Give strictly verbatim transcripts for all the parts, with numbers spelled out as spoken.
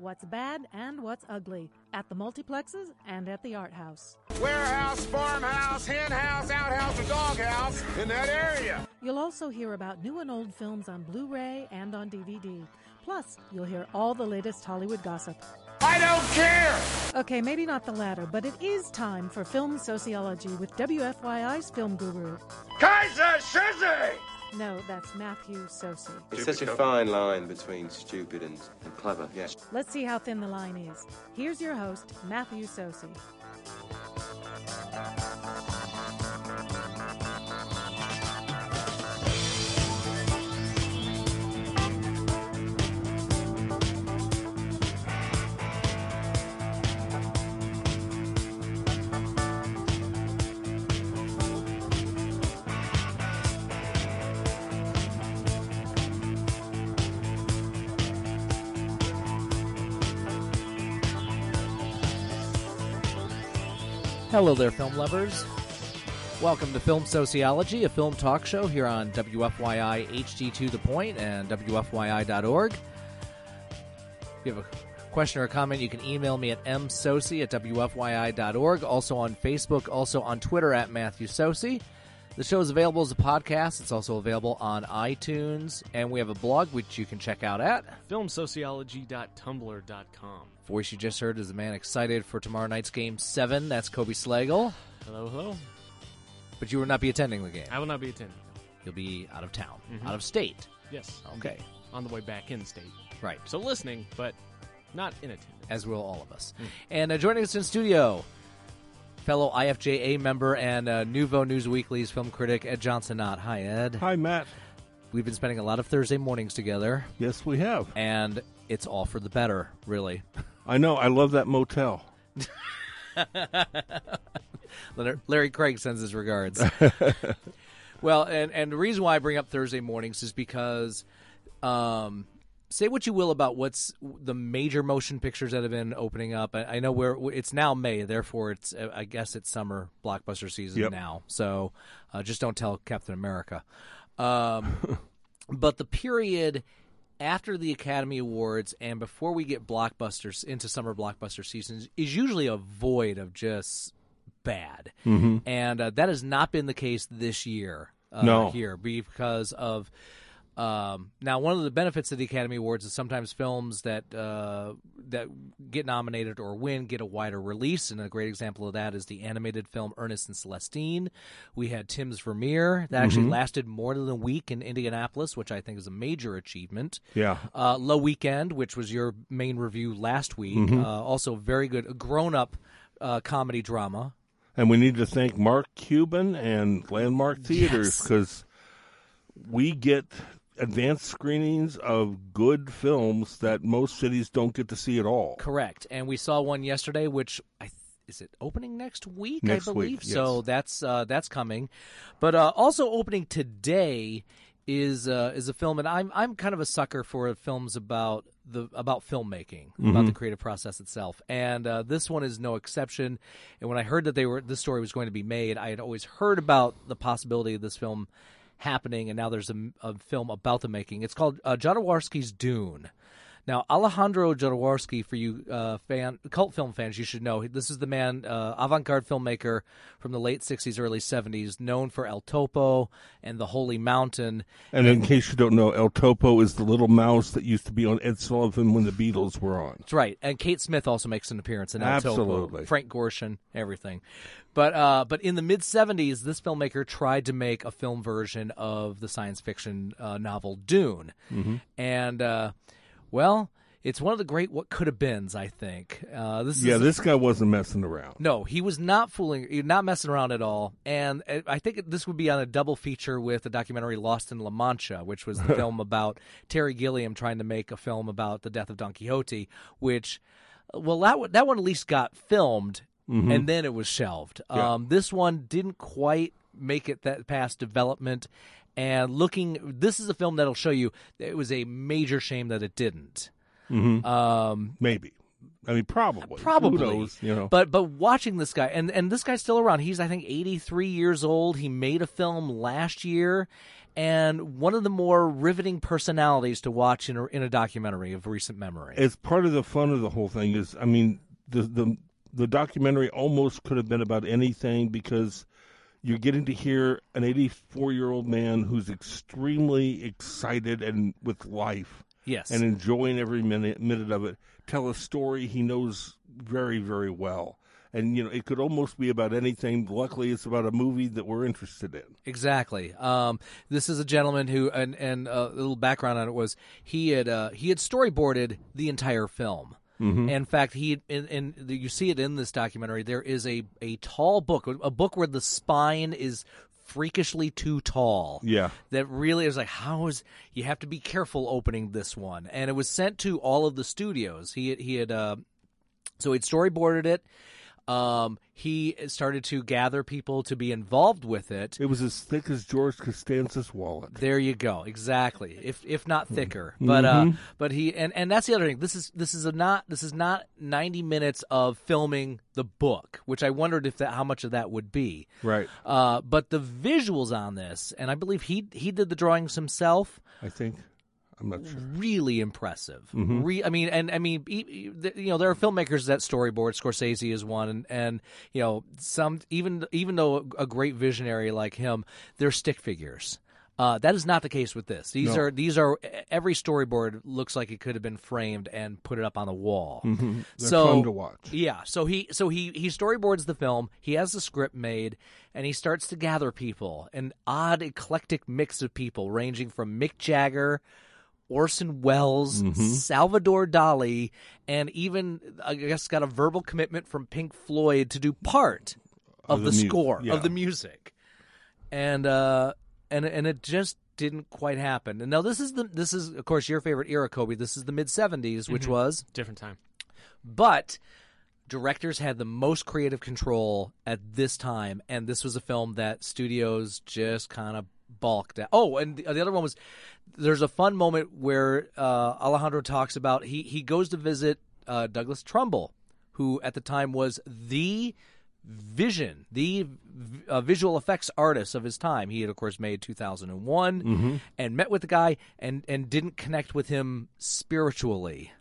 what's bad and what's ugly, at the multiplexes and at the art house. Warehouse, farmhouse, hen house, outhouse, and doghouse in that area. You'll also hear about new and old films on Blu-ray and on D V D. Plus, you'll hear all the latest Hollywood gossip. I don't care! Okay, maybe not the latter, but it is time for Film Sociology with W F Y I's film guru. Kaiser Shizzy! No, that's Matthew Sosi. It's such a fine line between stupid and, and clever, yes. Let's see how thin the line is. Here's your host, Matthew Sosi. Hello there, film lovers. Welcome to Film Sociology, a film talk show here on W F Y I H D to the Point and W F Y I dot org. If you have a question or a comment, you can email me at m soci at W F Y I dot org, also on Facebook, also on Twitter at Matthew Sosi. The show is available as a podcast. It's also available on iTunes, and we have a blog which you can check out at film sociology dot tumblr dot com. Voice you just heard is the man excited for tomorrow night's Game seven. That's Kobe Slagle. Hello, hello. But you will not be attending the game. I will not be attending. You'll be out of town, Mm-hmm. out of state. Yes. Okay. On the way back in state. Right. So listening, but not in attendance. As will all of us. Mm. And uh, joining us in studio, fellow I F J A member and uh, Nouveau News Weekly's film critic, Ed Johnson-Ott. Hi, Ed. Hi, Matt. We've been spending a lot of Thursday mornings together. Yes, we have. And it's all for the better, really. I know. I love that motel. Larry Craig sends his regards. Well, and, and the reason why I bring up Thursday mornings is because, um, say what you will about what's the major motion pictures that have been opening up. I, I know we're it's now May, therefore it's I guess it's summer blockbuster season yep. now. So uh, just don't tell Captain America. Um, but the period after the Academy Awards and before we get blockbusters into summer blockbuster seasons is usually a void of just bad. Mm-hmm. And uh, that has not been the case this year uh, no. here because of um, now one of the benefits of the Academy Awards is sometimes films that uh, that get nominated or win get a wider release, and a great example of that is the animated film Ernest and Celestine. We had Tim's Vermeer that actually mm-hmm. lasted more than a week in Indianapolis, which I think is a major achievement. Yeah. Uh, Low Weekend, which was your main review last week, mm-hmm. uh, also very good, a grown-up uh, comedy drama. And we need to thank Mark Cuban and Landmark Theaters because yes. we get advanced screenings of good films that most cities don't get to see at all. Correct. And we saw one yesterday, which I th- is it opening next week, next I believe? Week, yes. So that's uh, that's coming. But uh, also opening today is uh, is a film, and I'm I'm kind of a sucker for films about the about filmmaking, mm-hmm. about the creative process itself, and uh, this one is no exception. And when I heard that they were this story was going to be made, I had always heard about the possibility of this film happening, and now there's a, a film about the making. It's called uh, Jodorowsky's Dune. Now, Alejandro Jodorowsky, for you uh, fan, cult film fans, you should know, this is the man, uh, avant-garde filmmaker from the late sixties, early seventies, known for El Topo and The Holy Mountain. And in case you don't know, El Topo is the little mouse that used to be on Ed Sullivan when the Beatles were on. That's right. And Kate Smith also makes an appearance in El Absolutely. Topo. Frank Gorshin, everything. But uh, but in the mid-seventies, this filmmaker tried to make a film version of the science fiction uh, novel Dune. Mm-hmm. And... Uh, Well, it's one of the great what could have beens, I think. Uh, this yeah, is, this guy wasn't messing around. No, he was not fooling, not messing around at all. And I think this would be on a double feature with the documentary Lost in La Mancha, which was the film about Terry Gilliam trying to make a film about the death of Don Quixote, which, well, that, that one at least got filmed, mm-hmm. and then it was shelved. Yeah. Um, this one didn't quite make it that past development. And looking, this is a film that'll show you it was a major shame that it didn't. Mm-hmm. Um, Maybe. I mean, probably. Probably. Who knows, you know? But but watching this guy, and, and this guy's still around. He's, I think, eighty-three years old. He made a film last year, and one of the more riveting personalities to watch in a, in a documentary of recent memory. It's part of the fun of the whole thing is, I mean, the the the documentary almost could have been about anything because you're getting to hear an eighty-four-year-old man who's extremely excited and with life. Yes. And enjoying every minute minute of it, tell a story he knows very, very well. And, you know, it could almost be about anything. Luckily, it's about a movie that we're interested in. Exactly. Um, this is a gentleman who, and, and a little background on it was, he had uh, he had storyboarded the entire film. Mm-hmm. In fact, he in, in you see it in this documentary. There is a, a tall book, a book where the spine is freakishly too tall. Yeah. That really is like, how is, you have to be careful opening this one. And it was sent to all of the studios. He, he had, uh, so he'd storyboarded it. Um, he started to gather people to be involved with it. It was as thick as George Costanza's wallet. There you go, exactly. If if not thicker, but uh, Mm-hmm. but he and, and that's the other thing. This is this is a not this is not ninety minutes of filming the book, which I wondered if that how much of that would be. Right. Uh, but the visuals on this, and I believe he he did the drawings himself. I think. I'm not sure. Really impressive. Mm-hmm. Re- I mean, and I mean, e- e- you know, there are filmmakers that storyboard. Scorsese is one, and, and you know, some even even though a great visionary like him, they're stick figures. Uh, that is not the case with this. These No. are these are every storyboard looks like it could have been framed and put it up on the wall. Mm-hmm. They're so fun to watch. Yeah, so he so he he storyboards the film. He has the script made, and he starts to gather people, an odd eclectic mix of people, ranging from Mick Jagger, Orson Welles, Mm-hmm. Salvador Dali, and even, I guess, got a verbal commitment from Pink Floyd to do part of, Of the, the mu- score, yeah. of the music. And uh, and and it just didn't quite happen. And now this is, the this is of course, your favorite era, Kobe. This is the mid-seventies, which was... Different time. But directors had the most creative control at this time, and this was a film that studios just kind of balked at. Oh, and the, the other one was, there's a fun moment where uh, Alejandro talks about, he, he goes to visit uh, Douglas Trumbull, who at the time was the vision, the uh, visual effects artist of his time. He had, of course, made two thousand one Mm-hmm. and met with the guy and, and didn't connect with him spiritually.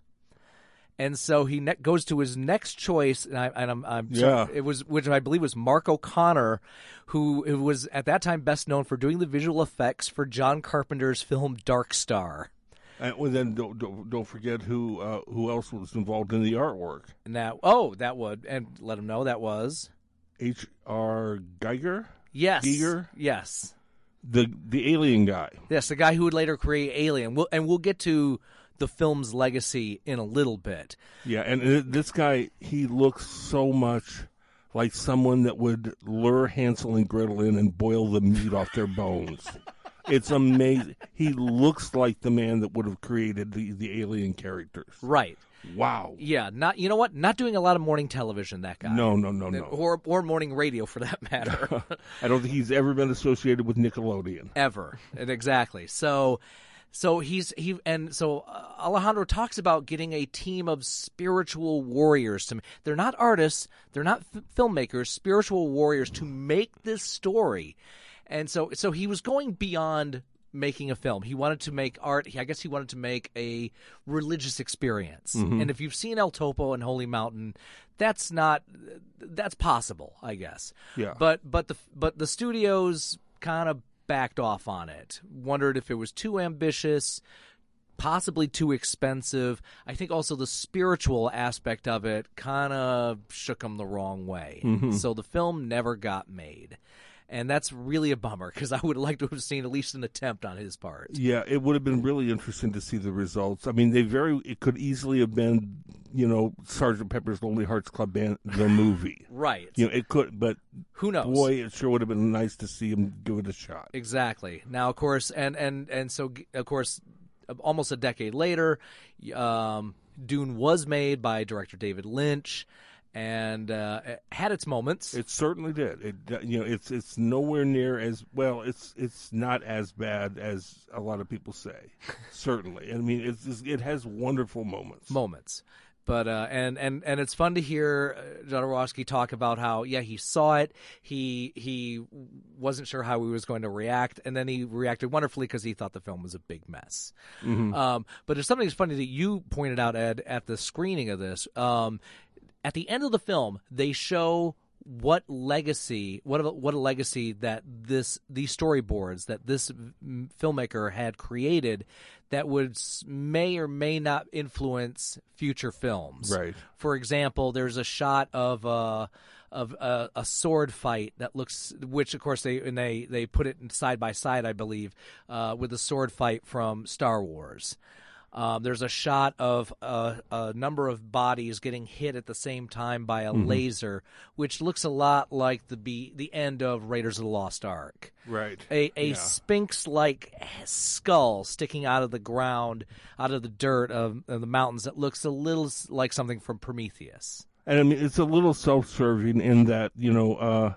And so he ne- goes to his next choice, and, I, and I'm, I'm Yeah. it was which I believe was Mark O'Connor, who, who was at that time best known for doing the visual effects for John Carpenter's film Dark Star. And well, then don't, don't, don't forget who uh, who else was involved in the artwork. And that oh that would and let him know that was H R. Geiger, yes Giger? yes the the alien guy. yes the guy who would later create Alien. We'll, and we'll get to the film's legacy in a little bit. Yeah, and it, this guy, he looks so much like someone that would lure Hansel and Gretel in and boil the meat off their bones. It's amazing. He looks like the man that would have created the, the alien characters. Right. Wow. Yeah. Not you know what? Not doing a lot of morning television. That guy. No, no, no, no. Or or morning radio for that matter. I don't think he's ever been associated with Nickelodeon. Ever. And exactly. So. So he's he and so uh, Alejandro talks about getting a team of spiritual warriors to. They're not artists. They're not f- filmmakers. Spiritual warriors to make this story. And so, so he was going beyond making a film. He wanted to make art. I guess he wanted to make a religious experience. Mm-hmm. And if you've seen El Topo and Holy Mountain, that's not that's possible, I guess. Yeah. But but the but the studios kind of backed off on it. Wondered if it was too ambitious, possibly too expensive. I think also the spiritual aspect of it kind of shook them the wrong way. Mm-hmm. So the film never got made. And that's really a bummer because I would like to have seen at least an attempt on his part. Yeah, it would have been really interesting to see the results. I mean, they very it could easily have been, you know, Sergeant Pepper's Lonely Hearts Club Band, the movie. Right. You know, it could, but Who knows? boy, it sure would have been nice to see him give it a shot. Exactly. Now, of course, and and and so of course, almost a decade later, um, Dune was made by director David Lynch. And uh, it had its moments. It certainly did. It, you know, it's it's nowhere near as well. It's it's not as bad as a lot of people say. Certainly, I mean, it's, it's it has wonderful moments. Moments, But uh, and and and it's fun to hear uh, Jodorowsky talk about how yeah he saw it, he he wasn't sure how he was going to react, and then he reacted wonderfully because he thought the film was a big mess. Mm-hmm. Um, but there's something that's funny that you pointed out, Ed, at the screening of this. Um, at the end of the film, they show what legacy, what a, what a legacy that this these storyboards that this filmmaker had created that would may or may not influence future films. Right. For example, there's a shot of uh, of a, a sword fight that looks, which of course they and they they put it side by side, I believe, uh, with the sword fight from Star Wars. Um, there's a shot of a, a number of bodies getting hit at the same time by a mm-hmm. laser, which looks a lot like the be, the end of Raiders of the Lost Ark. Right. A, a yeah. Sphinx-like skull sticking out of the ground, out of the dirt of, of the mountains that looks a little like something from Prometheus. And I mean, it's a little self-serving in that, you know, uh,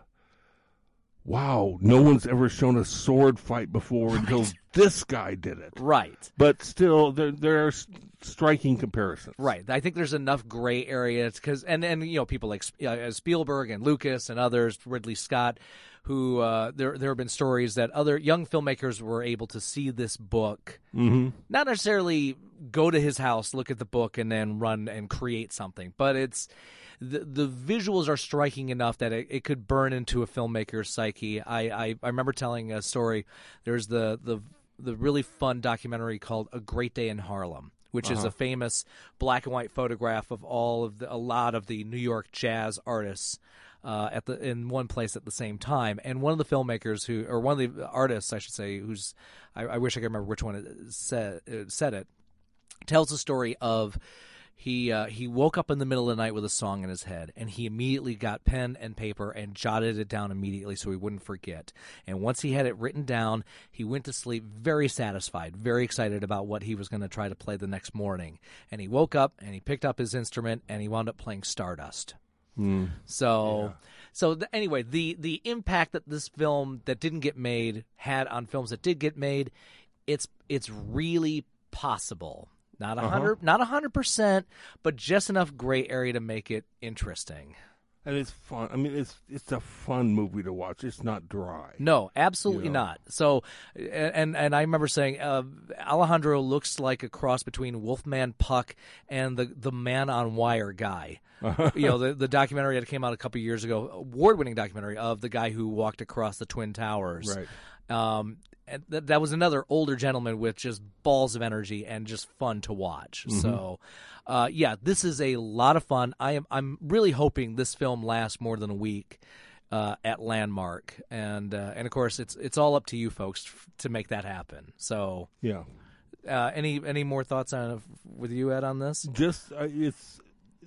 wow, no one's ever shown a sword fight before right. until this guy did it. Right. But still, there there are striking comparisons. Right. I think there's enough gray areas because, and, and you know, people like uh, Spielberg and Lucas and others, Ridley Scott, who uh, there there have been stories that other young filmmakers were able to see this book, mm-hmm. not necessarily go to his house, look at the book, and then run and create something, but it's. The, the visuals are striking enough that it, it could burn into a filmmaker's psyche. I, I, I remember telling a story. There's the, the the really fun documentary called A Great Day in Harlem, which uh-huh. is a famous black and white photograph of all of the, a lot of the New York jazz artists uh, at the in one place at the same time. And one of the filmmakers who, or one of the artists, I should say, who's I, I wish I could remember which one it said, it said it, tells the story of. He uh, he woke up in the middle of the night with a song in his head, and he immediately got pen and paper and jotted it down immediately so he wouldn't forget. And once he had it written down, he went to sleep very satisfied, very excited about what he was going to try to play the next morning. And he woke up, and he picked up his instrument, and he wound up playing Stardust. Mm. So, yeah. so the, anyway, the, the impact that this film that didn't get made had on films that did get made, it's it's really possible. Not a hundred, uh-huh. not a hundred percent, but just enough gray area to make it interesting. And it's fun. I mean, it's it's a fun movie to watch. It's not dry. No, absolutely you know? not. So, and and I remember saying uh, Alejandro looks like a cross between Wolfman Puck and the the Man on Wire guy. Uh-huh. You know, the the documentary that came out a couple years ago, award-winning documentary of the guy who walked across the Twin Towers. Right. Um, and th- that was another older gentleman with just balls of energy and just fun to watch. Mm-hmm. So, uh, yeah, this is a lot of fun. I am I'm really hoping this film lasts more than a week uh, at Landmark, and uh, and of course it's it's all up to you folks f- to make that happen. So, yeah. Uh, any any more thoughts on with you, Ed, on this? Just uh, it's.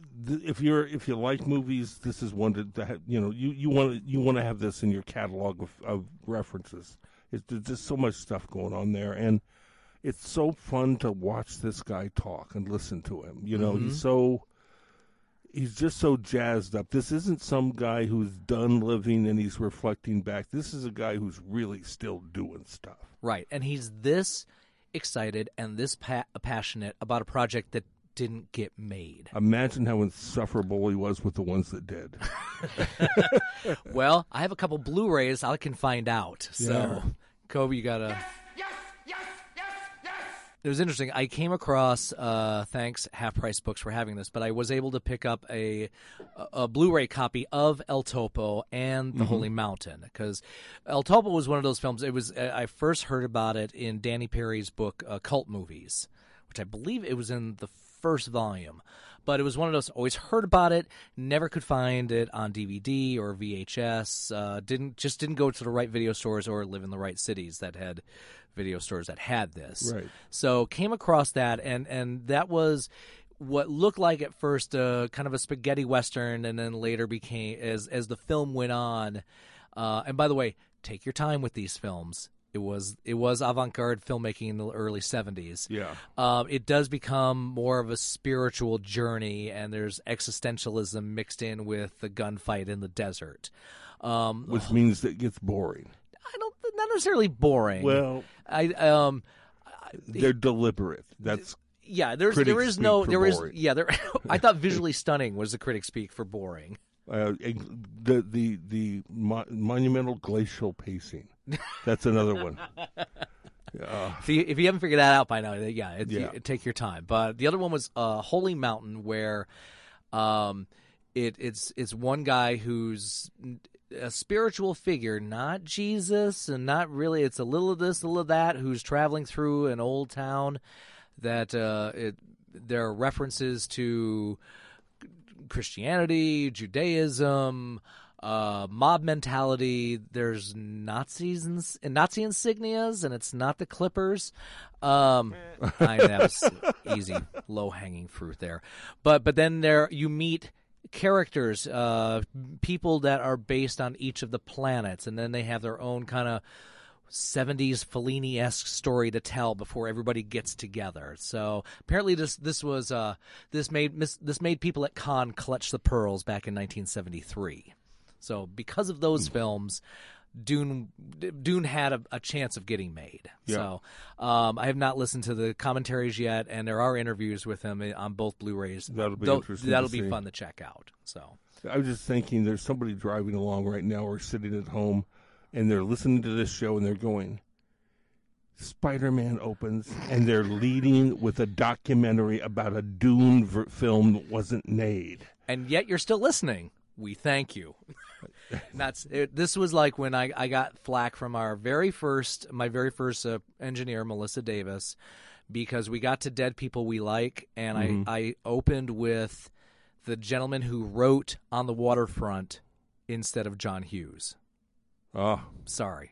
If you're if you like movies, this is one to, to have, you know you you want to you want to have this in your catalog of, of references. It's, there's just so much stuff going on there, and it's so fun to watch this guy talk and listen to him. You know, mm-hmm. he's so he's just so jazzed up. This isn't some guy who's done living and he's reflecting back. This is a guy who's really still doing stuff. Right, and he's this excited and this pa- passionate about a project that didn't get made. Imagine how insufferable he was with the ones that did. Well, I have a couple Blu-rays I can find out. So, yeah. Kobe, you got to... Yes, yes, yes, yes, yes. It was interesting. I came across, uh, thanks Half Price Books for having this, but I was able to pick up a a Blu-ray copy of El Topo and The mm-hmm. Holy Mountain, because El Topo was one of those films. It was I first heard about it in Danny Perry's book, uh, Cult Movies, which I believe it was in the first volume, but it was one of those, always heard about it, never could find it on D V D or V H S, uh, didn't just didn't go to the right video stores or live in the right cities that had video stores that had this. Right. So came across that, and, and that was what looked like at first uh, kind of a spaghetti western, and then later became, as as the film went on, uh, and by the way, take your time with these films. It was it was avant-garde filmmaking in the early seventies. Yeah. Um, it does become more of a spiritual journey, and there's existentialism mixed in with the gunfight in the desert. Um, Which means that it gets boring. I don't, not necessarily boring. Well, I um, they're deliberate. That's Yeah, there's critics there is speak no for there is boring. yeah there. I thought visually stunning was the critic speak for boring. Uh, the the the mo- monumental glacial pacing. That's another one. Uh, If you, if you haven't figured that out by now, yeah, it, Yeah. You, take your time. But the other one was uh, Holy Mountain, where um, it, it's it's one guy who's a spiritual figure, not Jesus, and not really. It's a little of this, a little of that. Who's traveling through an old town that uh, it, there are references to Christianity, Judaism, uh, mob mentality. There's Nazis and, and Nazi insignias, and it's not the Clippers. Um, I that was easy, low hanging fruit there. But but then there you meet characters, uh, people that are based on each of the planets, and then they have their own kind of seventies Fellini-esque story to tell before everybody gets together. So apparently this this was uh this made this made people at Cannes clutch the pearls back in nineteen seventy-three. So because of those films, Dune Dune had a, a chance of getting made. Yeah. So um, I have not listened to the commentaries yet, and there are interviews with him on both Blu-rays. That'll be Though- interesting That'll to be see. fun to check out. So I was just thinking, there's somebody driving along right now or sitting at home, and they're listening to this show, and they're going, Spider-Man opens, and they're leading with a documentary about a Dune ver- film that wasn't made. and yet you're still listening. We thank you. That's it, this was like when I, I got flack from our very first my very first uh, engineer, Melissa Davis, because we got to Dead People We Like, and Mhm. I, I opened with the gentleman who wrote On the Waterfront instead of John Hughes. Oh, Sorry.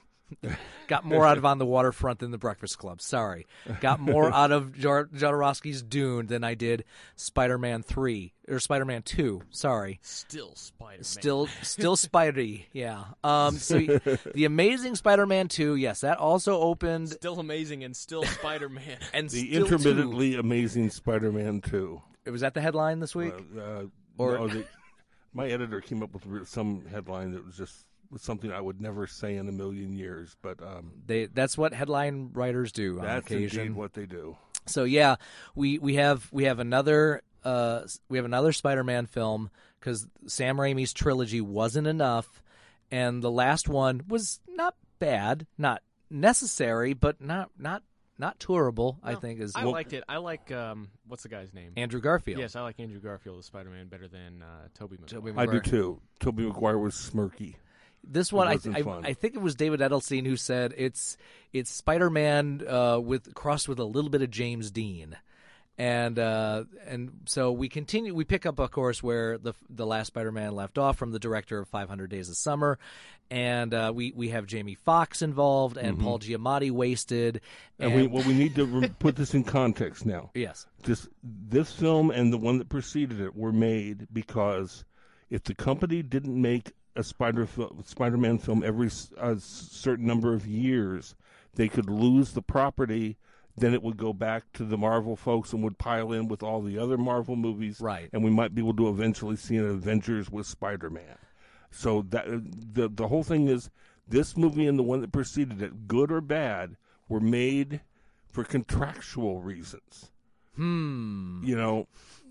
Got more out of On the Waterfront than The Breakfast Club. Sorry. Got more out of Jar- Jodorowsky's Dune than I did Spider-Man three or Spider-Man two. Sorry. Still Spider-Man. Still, still Spidey, yeah. Um, so the Amazing Spider-Man two, yes, that also opened, Still amazing and still Spider-Man. and the still two. intermittently amazing Spider-Man two. Was that the headline this week? Uh, uh, Or- no, they, my editor came up with re- some headline that was just was something I would never say in a million years, but um, They that's what headline writers do on that's occasion. indeed what they do. So yeah, we, we have we have another uh, we have another Spider-Man film because Sam Raimi's trilogy wasn't enough, and the last one was not bad, not necessary, but not not not tourable. I No, think is I liked it. I like um, what's the guy's name? Andrew Garfield. Yes, I like Andrew Garfield as Spider-Man better than uh, Tobey Maguire. Tobey I do Maguire. too. Tobey Maguire was smirky. This one, I, wasn't I, fun. I think it was David Edelstein who said it's it's Spider-Man uh, with crossed with a little bit of James Dean, and uh, and so we continue. We pick up, of course, where the the last Spider-Man left off from the director of five hundred Days of Summer, and uh, we we have Jamie Foxx involved and Paul Giamatti wasted, And, we well, we need to re- put this in context now. yes, This this film and the one that preceded it were made because if the company didn't make a Spider fil- Spider-Man film every s- a certain number of years, they could lose the property. Then it would go back to the Marvel folks and would pile in with all the other Marvel movies, Right. And we might be able to eventually see an Avengers with Spider-Man. So that the the whole thing is this movie and the one that preceded it, good or bad, were made for contractual reasons. hmm, You know,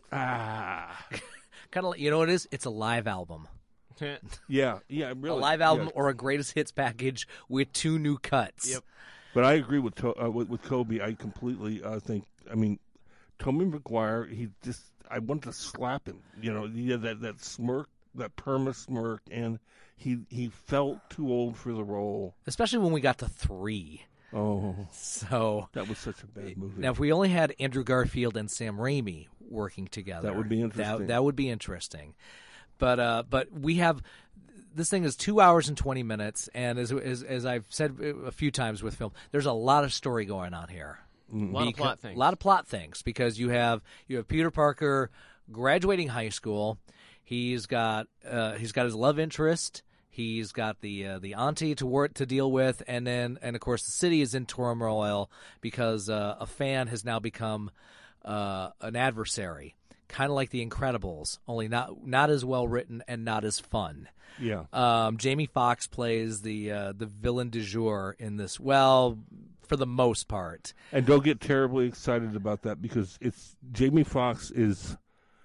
ah, kind of you know what it is? It's a live album, yeah, yeah, really, a live album yeah. or a greatest hits package with two new cuts. Yep. But I agree with to- uh, with, with Kobe. I completely uh, think. I mean, Tobey Maguire. He just. I wanted to slap him. You know, he had that, that smirk, that perma smirk, and he he felt too old for the role. Especially when we got to three. Oh, So that was such a bad movie. now, if we only had Andrew Garfield and Sam Raimi working together, That would be interesting. That, that would be interesting. But uh, but we have this thing is two hours and twenty minutes, and as as, as I've said a few times with film, there's a lot of story going on here. A lot of plot things. A lot of plot things because you have you have Peter Parker graduating high school. He's got uh, he's got his love interest. He's got the uh, the auntie to work to deal with, and then and of course the city is in turmoil because uh, a fan has now become uh, an adversary, kind of like The Incredibles, only not not as well written and not as fun. yeah, Um, Jamie Foxx plays the uh, the villain du jour in this. Well, for the most part. And don't get terribly excited about that because it's Jamie Foxx is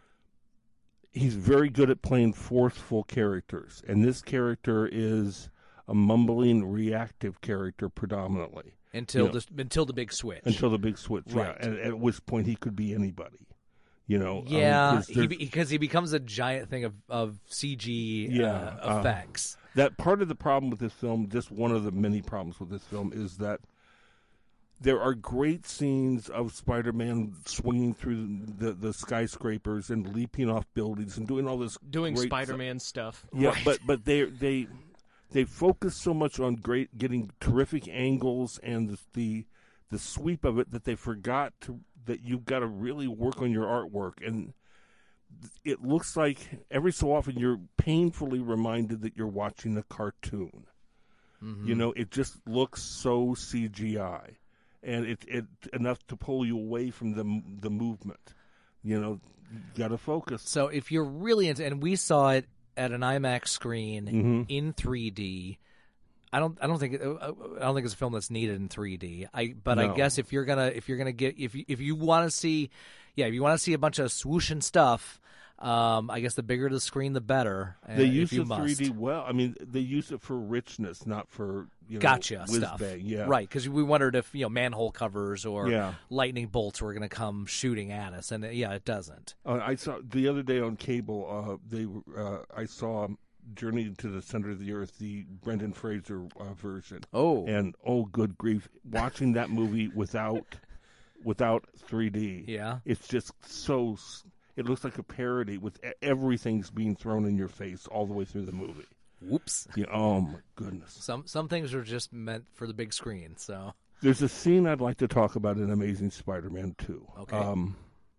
he's very good at playing forceful characters, and this character is a mumbling, reactive character predominantly until you know, the until the big switch. Until the big switch, right? Yeah. And at which point he could be anybody. You know, yeah, um, he, because he becomes a giant thing of, of C G yeah, uh, effects. Uh, that part of the problem with this film, just one of the many problems with this film, is that there are great scenes of Spider-Man swinging through the, the skyscrapers and leaping off buildings and doing all this doing great Spider-Man stuff. Yeah, right. but but they they they focus so much on great getting terrific angles and the the, the sweep of it that they forgot to. That you've got to really work on your artwork. And it looks like every so often you're painfully reminded that you're watching a cartoon. Mm-hmm. You know, it just looks so C G I. And it, it enough to pull you away from the, the movement. You know, you got to focus. So if you're really into, and we saw it at an IMAX screen mm-hmm. in three D, I don't. I don't think. I don't think it's a film that's needed in three D. I. But no. I guess if you're gonna, if you're gonna get, if you, if you want to see, yeah, if you want to see a bunch of swooshing stuff, um, I guess the bigger the screen, the better. They use the three D well. I mean, they use it for richness, not for you know, gotcha whiz stuff. Bang. Yeah, right. Because we wondered if you know manhole covers or yeah. lightning bolts were going to come shooting at us, and yeah, it doesn't. Uh, I saw the other day on cable. Uh, they. Uh, I saw. Journey to the Center of the Earth, the Brendan Fraser uh, version. Oh, and oh, good grief! Watching that movie without, without three D, yeah, it's just so. It looks like a parody with everything's being thrown in your face all the way through the movie. Whoops! Yeah. Oh my goodness. Some some things are just meant for the big screen. So there's a scene I'd like to talk about in Amazing Spider-Man two. Okay. Um,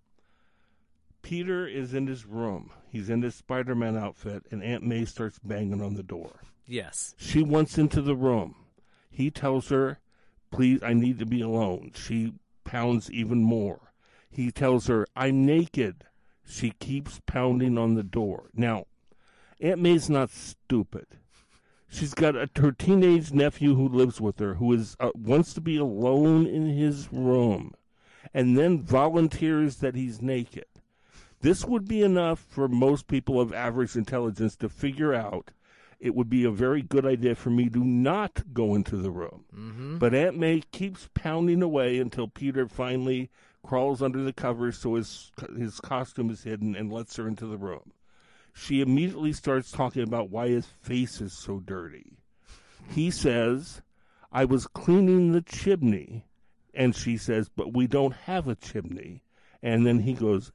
Peter is in his room. He's in his Spider-Man outfit, and Aunt May starts banging on the door. Yes. She wants into the room. He tells her, please, I need to be alone. She pounds even more. He tells her, I'm naked. She keeps pounding on the door. Now, Aunt May's not stupid. She's got a, her teenage nephew who lives with her, who is uh, wants to be alone in his room, and then volunteers that he's naked. This would be enough for most people of average intelligence to figure out it would be a very good idea for me to not go into the room. Mm-hmm. But Aunt May keeps pounding away until Peter finally crawls under the covers so his his costume is hidden and lets her into the room. She immediately starts talking about why his face is so dirty. He says, I was cleaning the chimney. And she says, but we don't have a chimney. And then he goes,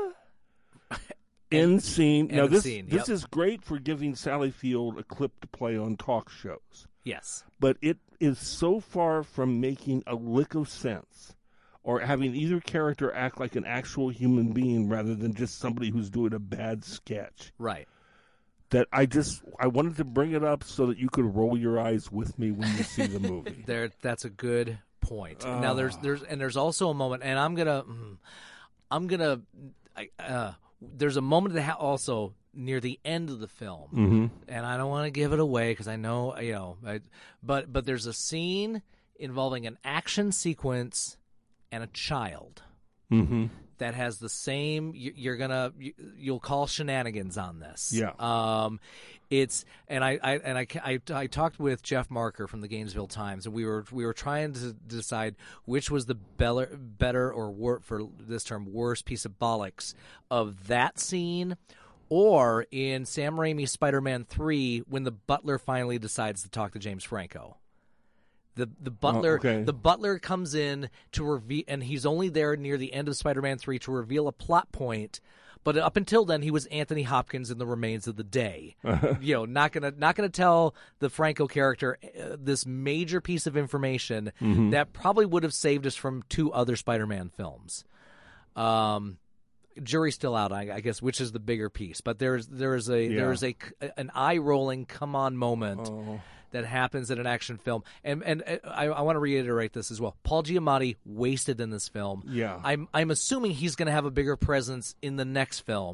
End scene. Now this scene, this yep. is great for giving Sally Field a clip to play on talk shows. Yes. But it is so far from making a lick of sense or having either character act like an actual human being rather than just somebody who's doing a bad sketch. Right. That I just I wanted to bring it up so that you could roll your eyes with me when you see the movie. There that's a good point. Uh, now there's there's and there's also a moment, and I'm going to I'm going to uh there's a moment that ha- also near the end of the film, mm-hmm. and I don't want to give it away because I know, you know, I, but but there's a scene involving an action sequence and a child mm-hmm. that has the same. You, you're gonna you, you'll call shenanigans on this. Yeah. Um, it's and I, I and I, I I talked with Jeff Marker from the Gainesville Times, and we were we were trying to decide which was the better better or wor- for this term worst piece of bollocks of that scene, or in Sam Raimi's Spider-Man three when the butler finally decides to talk to James Franco. The the butler oh, okay. the butler comes in to reveal, and he's only there near the end of Spider-Man three to reveal a plot point. But up until then, he was Anthony Hopkins in The Remains of the Day. You know, not gonna not gonna tell the Franco character uh, this major piece of information mm-hmm. that probably would have saved us from two other Spider-Man films. Um, jury's still out, I, I guess, which is the bigger piece. But there's there's a yeah. there's a an eye rolling come on moment. Oh. That happens in an action film, and and I, I want to reiterate this as well. Paul Giamatti wasted in this film. Yeah, I'm I'm assuming he's going to have a bigger presence in the next film.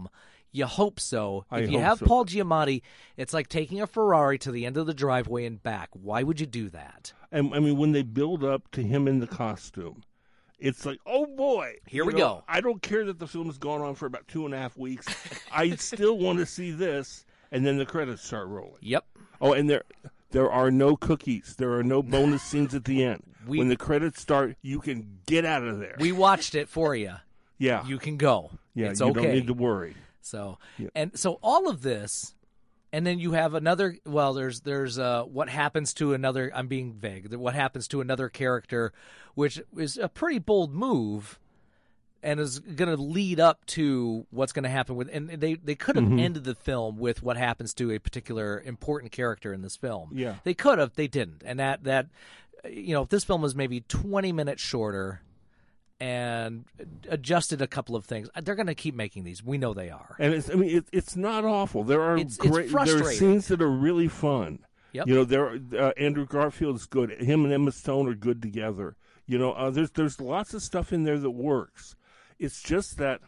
You hope so. I if you hope have so. Paul Giamatti, it's like taking a Ferrari to the end of the driveway and back. Why would you do that? And I mean, when they build up to him in the costume, it's like, oh boy, Here you we know, go. I don't care that the film has gone on for about two and a half weeks. I still want to see this, and then the credits start rolling. Yep. Oh, and there, there are no cookies. There are no bonus scenes at the end. We- when the credits start, you can get out of there. We watched it for you. yeah, You can go. yeah, It's you okay. don't need to worry. So Yeah. and so all of this, and then you have another. Well, there's there's uh, what happens to another. I'm being vague. What happens to another character, which is a pretty bold move, and is going to lead up to what's going to happen with. And they they could have Mm-hmm. ended the film with what happens to a particular important character in this film. Yeah. They could have. They didn't. And that that you know, if this film was maybe twenty minutes shorter and adjusted a couple of things, they're going to keep making these. We know they are. And it's, I mean, it, it's not awful. There are It's- it's great. there are frustrating. scenes that are really fun. Yep. You know, there are, uh, Andrew Garfield's good. Him and Emma Stone are good together. You know, uh, there's there's lots of stuff in there that works. It's just that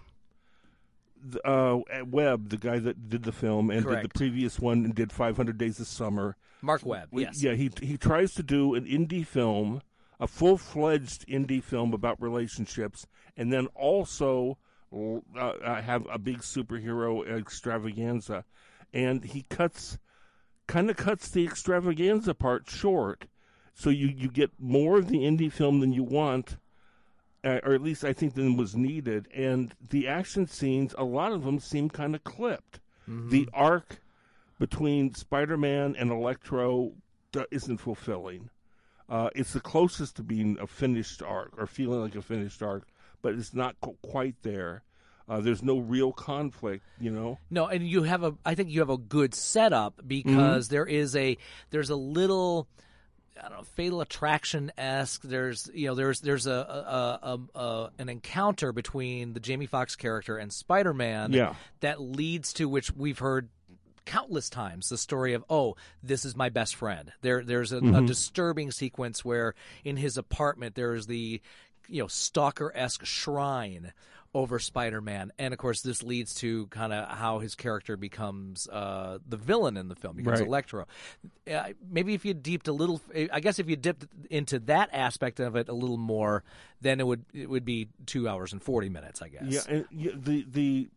uh, Webb, the guy that did the film and did Correct. the previous one and did five hundred Days of Summer. Mark Webb, we- yes. Yeah, he he tries to do an indie film, a full-fledged indie film about relationships, and then also uh, have a big superhero extravaganza. And he cuts, kind of cuts the extravaganza part short, so you, you get more of the indie film than you want, uh, or at least I think than was needed. And the action scenes, a lot of them seem kind of clipped. Mm-hmm. The arc between Spider-Man and Electro uh, isn't fulfilling. Uh, it's the closest to being a finished arc or feeling like a finished arc, but it's not qu- quite there. Uh, there's no real conflict, you know. No, and you have a. I think you have a good setup because Mm-hmm. there is a. There's a little. I don't know, Fatal Attraction esque. There's you know there's there's a, a, a, a an encounter between the Jamie Foxx character and Spider-Man. Yeah. That leads to which we've heard countless times the story of, oh, this is my best friend. There there's a, Mm-hmm. a disturbing sequence where in his apartment there's the you know stalker esque shrine over Spider-Man, and of course this leads to kind of how his character becomes uh, the villain in the film, becomes Right. Electro. Uh, maybe if you deeped a little, I guess if you dipped into that aspect of it a little more, then it would it would be two hours and forty minutes, I guess. Yeah, and yeah, the the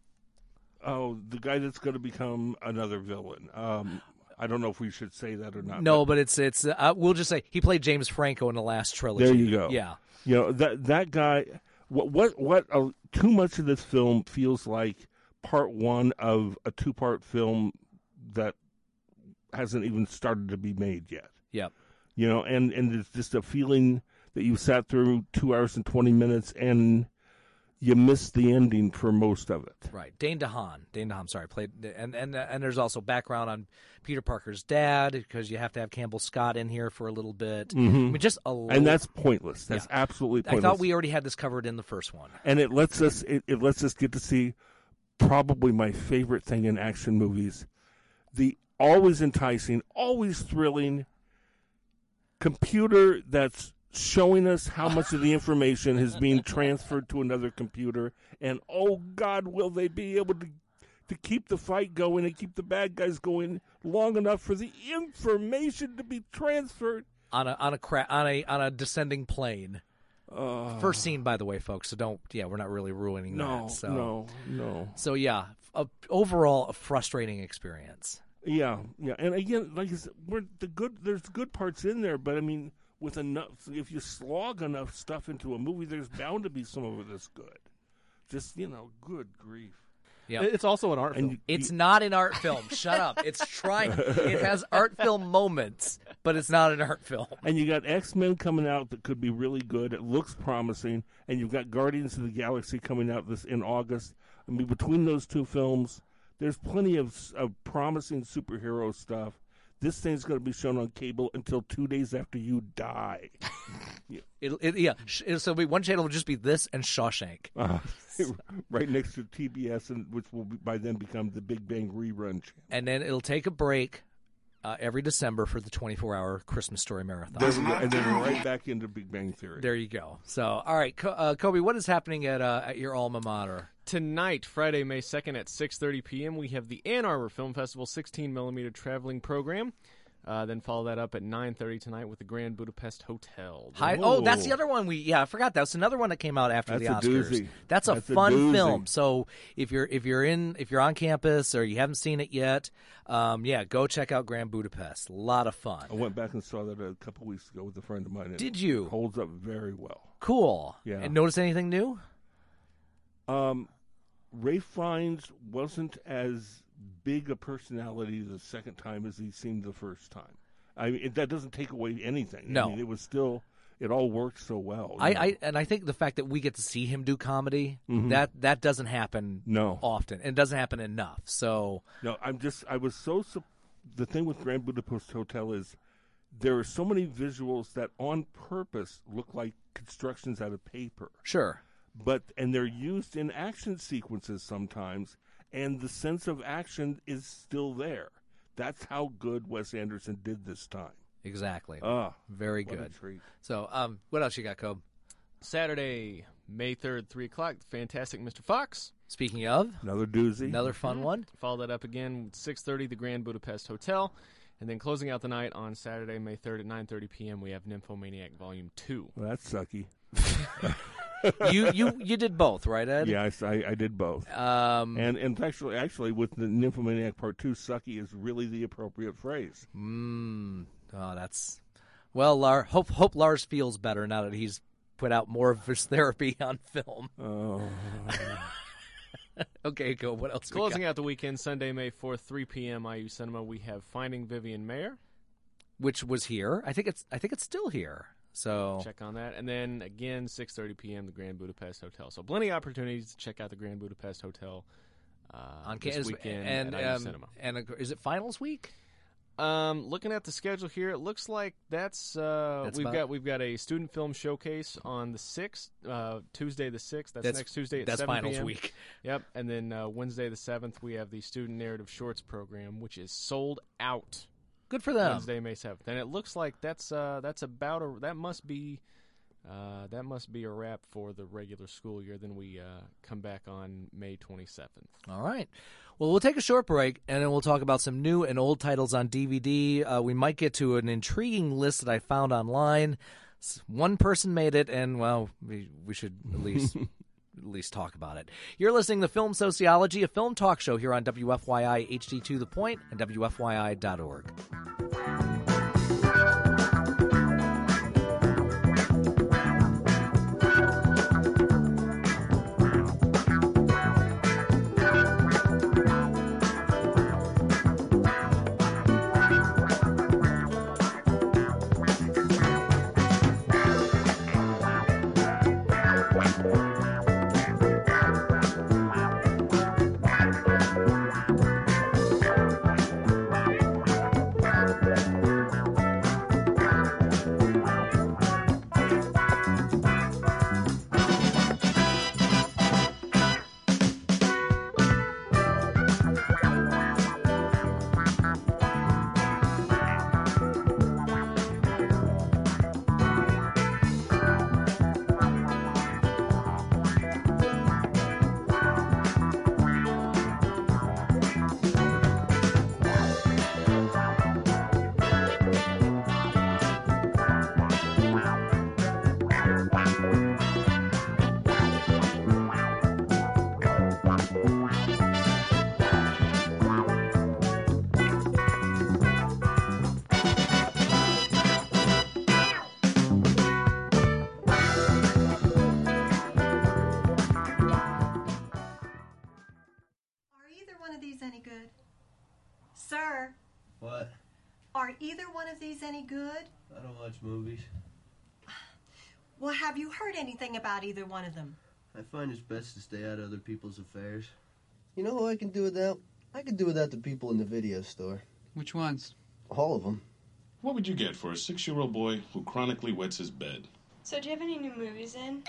oh the guy that's going to become another villain. Um, I don't know if we should say that or not. No, but it's it's. Uh, we'll just say he played James Franco in the last trilogy. There you go. Yeah. You know that that guy. What what what? Uh, too much of this film feels like part one of a two-part film that hasn't even started to be made yet. Yep. You know, and and it's just a feeling that you sat through two hours and twenty minutes and you missed the ending for most of it. Right, Dane DeHaan. Dane DeHaan, sorry, played, and and and there's also background on Peter Parker's dad because you have to have Campbell Scott in here for a little bit. I mean, just a little. And that's pointless. That's Yeah. absolutely I pointless. thought we already had this covered in the first one. and it lets us it, it lets us get to see probably my favorite thing in action movies, the always enticing, always thrilling computer that's showing us how much of the information is being transferred to another computer, and oh God, will they be able to to keep the fight going and keep the bad guys going long enough for the information to be transferred on a on a cra- on a on a descending plane. uh, First scene, by the way, folks. So don't. Yeah, we're not really ruining no that. So. no no So yeah, a, overall a frustrating experience. Yeah, yeah, and again, like I said, we're the good. There's good parts in there, but I mean, with enough, if you slog enough stuff into a movie, there's bound to be some of it that's good. Just you know, good grief. Yeah, It's also an art And film. you, it's not an art film. Shut up. It's trying. It has art film moments, but it's not an art film. and you got X-Men coming out that could be really good. It looks promising, and you've got Guardians of the Galaxy coming out this in August. I mean, between those two films, there's plenty of, of promising superhero stuff. This thing's going to be shown on cable until two days after you die. It'll, it, yeah. sh- it'll- So one channel will just be this and Shawshank. Uh, right next to T B S, and which will be, by then become the Big Bang rerun channel. And then it'll take a break uh, every December for the twenty-four hour Christmas Story Marathon. There we go. And then right back into Big Bang Theory. There you go. So, all right, Co- uh, Kobe, what is happening at uh, at your alma mater? tonight, Friday, May second at six thirty p.m., we have the Ann Arbor Film Festival sixteen millimeter traveling program. Uh, then follow that up at nine thirty tonight with the Grand Budapest Hotel. Hi, oh, that's the other one. We yeah, I forgot. That's another one that came out after that's the a Oscars. Doozy. That's a that's fun a film. So if you're if you're in if you're on campus or you haven't seen it yet, um, yeah, go check out Grand Budapest. A lot of fun. I went back and saw that a couple weeks ago with a friend of mine. Did you? It holds up very well. Cool. Yeah. And notice anything new? Um, Ralph Fiennes wasn't as big a personality the second time as he seemed the first time. I mean, it, that doesn't take away anything. No. I mean, it was still, it all worked so well. I, I and I think the fact that we get to see him do comedy, mm-hmm. that that doesn't happen no. often. And it doesn't happen enough. So no, I'm just, I was so, the thing with Grand Budapest Hotel is there are so many visuals that on purpose look like constructions out of paper. Sure. But, and they're used in action sequences sometimes, and the sense of action is still there. That's how good Wes Anderson did this time. Exactly. Ah, very what good. A treat. So, um, what else you got, Cobe? Saturday, May third, three o'clock, Fantastic Mister Fox. Speaking of, another doozy, another fun mm-hmm. one. Follow that up again with six thirty, the Grand Budapest Hotel, and then closing out the night on Saturday, May third at nine thirty p.m. We have Nymphomaniac Volume Two. Well, that's sucky. you you you did both, right, Ed? Yeah, I, I did both. Um, and and actually, actually, with the Nymphomaniac Part Two, "sucky" is really the appropriate phrase. Mm, oh, that's well. Lar, hope hope Lars feels better now that he's put out more of his therapy on film. Oh. Okay, go. What else? Closing out the weekend, Sunday, May fourth, three p.m. I U Cinema. We have Finding Vivian Mayer, which was here. I think it's I think it's still here. So check on that. And then, again, six thirty p.m., the Grand Budapest Hotel. So plenty of opportunities to check out the Grand Budapest Hotel uh, on this weekend and, at I U um, Cinema. And uh, is it finals week? Um, looking at the schedule here, it looks like that's, uh, that's we've about... got we've got a student film showcase on the sixth, uh, Tuesday the sixth. That's, that's next Tuesday at that's seven finals p.m. week. Yep, and then uh, Wednesday the seventh, we have the Student Narrative Shorts program, which is sold out. Good for them. Wednesday, May seventh, and it looks like that's uh, that's about a that must be. Uh, that must be a wrap for the regular school year. Then we uh, come back on May twenty-seventh. All right. Well, we'll take a short break, and then we'll talk about some new and old titles on D V D. Uh, we might get to an intriguing list that I found online. One person made it, and, well, we, we should at least at least talk about it. You're listening to Film Sociology, a film talk show here on W F Y I H D two The Point and W F Y I dot org. Any good? Sir? What? Are either one of these any good? I don't watch movies. Well, have you heard anything about either one of them? I find it's best to stay out of other people's affairs. You know who I can do without? I can do without the people in the video store. Which ones? All of them. What would you get for a six-year-old boy who chronically wets his bed? So do you have any new movies in?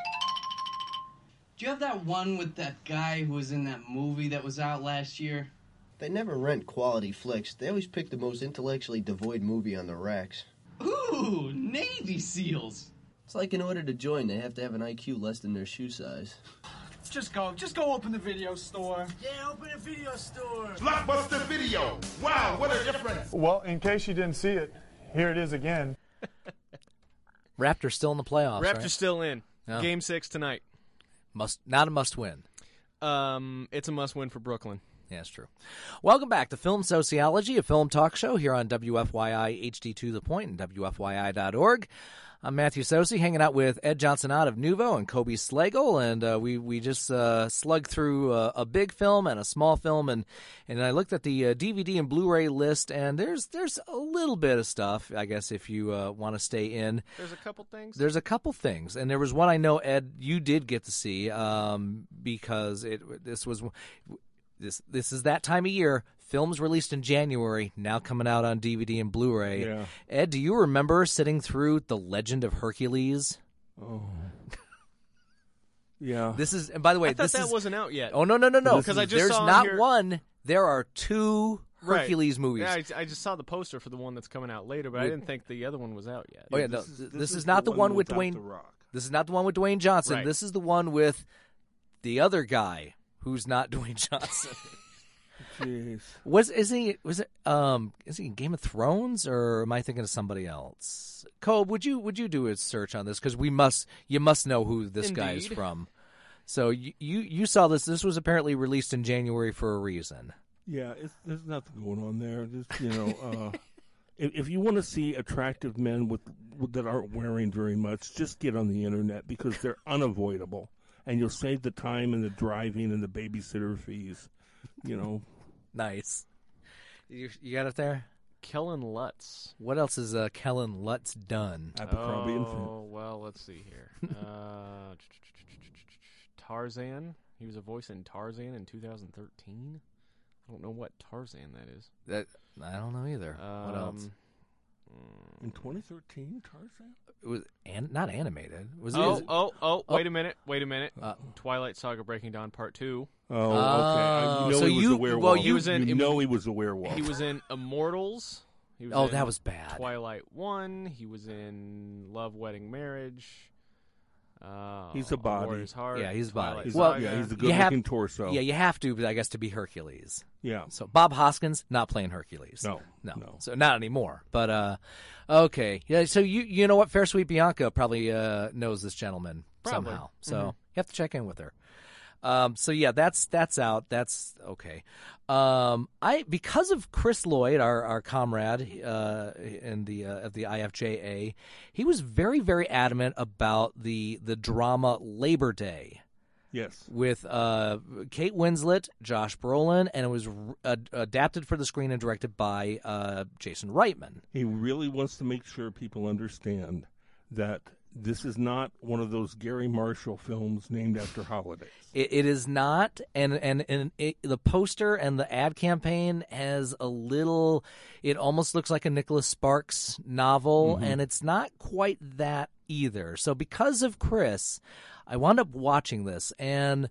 Do you have that one with that guy who was in that movie that was out last year? They never rent quality flicks. They always pick the most intellectually devoid movie on the racks. Ooh, Navy SEALs! It's like in order to join, they have to have an I Q less than their shoe size. just go. Just go open the video store. Yeah, open a video store. Blockbuster Video. Wow, what a difference. Well, in case you didn't see it, here it is again. Raptors still in the playoffs. Raptors right? still in. Yeah. Game six tonight. Must not a must win. Um, it's a must win for Brooklyn. Yeah, that's true. Welcome back to Film Sociology, a film talk show here on W F Y I H D two The Point and W F Y I dot org. I'm Matthew Sosi, hanging out with Ed Johnson out of Nuvo and Kobe Slagle, and uh, we we just uh, slugged through a, a big film and a small film, and, and I looked at the uh, D V D and Blu-ray list, and there's there's a little bit of stuff, I guess, if you uh, want to stay in. There's a couple things? There's a couple things, and there was one I know, Ed, you did get to see, um, because it this was... This this is that time of year. Films released in January, now coming out on D V D and Blu-ray. Yeah. Ed, do you remember sitting through The Legend of Hercules? Oh. Yeah. This is, and by the way, I thought this that is, wasn't out yet. Oh no no no no! Because I just there's saw not here... one. There are two Hercules right. movies. Yeah, I, I just saw the poster for the one that's coming out later, but with, I didn't think the other one was out yet. Oh yeah, yeah no, this, this, is, this, this is, is not the, the one one with without Dwayne. The Rock. This is not the one with Dwayne Johnson. Right. This is the one with the other guy who's not Dwayne Johnson. Jeez. Was is he was it um is he in Game of Thrones, or am I thinking of somebody else? Cobe, would you would you do a search on this, because we must you must know who this Indeed. guy is from. So you, you you saw this. This was apparently released in January for a reason. Yeah, it's, there's nothing going on there. Just, you know, uh, if, if you want to see attractive men with, with that aren't wearing very much, just get on the internet, because they're unavoidable, and you'll save the time and the driving and the babysitter fees. You know. Nice. You you got it there? Kellen Lutz. What else has uh, Kellen Lutz done? Abercrombie and Oh, well, let's see here. uh, Tarzan. He was a voice in Tarzan in two thousand thirteen. I don't know what Tarzan that is. That I don't know either. Um, what else? In twenty thirteen, Tarzan? It was an, not animated. Was oh, it? oh, oh, oh, wait a minute. Wait a minute. Uh, Twilight Saga Breaking Dawn Part two. Oh, okay. I, you know so he was you- a werewolf. well, He was in- you know he was a werewolf. He was in Immortals. He was Oh, in that was bad. Twilight one. He was in Love, Wedding, Marriage. Uh, He's a body. Warrior's Heart. Yeah, he's a body. Twilight He's Well, Saga. yeah, he's a You good-looking have- torso. Yeah, you have to, I guess, to be Hercules. Yeah. So Bob Hoskins not playing Hercules. No, no, no. So not anymore. But uh, okay, yeah. So you you know what, Fair Sweet Bianca probably uh, knows this gentleman Probably. somehow. So Mhm. you have to check in with her. Um, so yeah, that's that's out. That's okay. Um, I because of Chris Lloyd, our our comrade uh, in the uh, of the I F J A, he was very very adamant about the the drama Labor Day. Yes. With uh, Kate Winslet, Josh Brolin, and it was uh, adapted for the screen and directed by uh, Jason Reitman. He really wants to make sure people understand that this is not one of those Gary Marshall films named after holidays. It, it is not, and and, and it, the poster and the ad campaign has a little. It almost looks like a Nicholas Sparks novel, Mm-hmm. and it's not quite that either. So because of Chris, I wound up watching this, and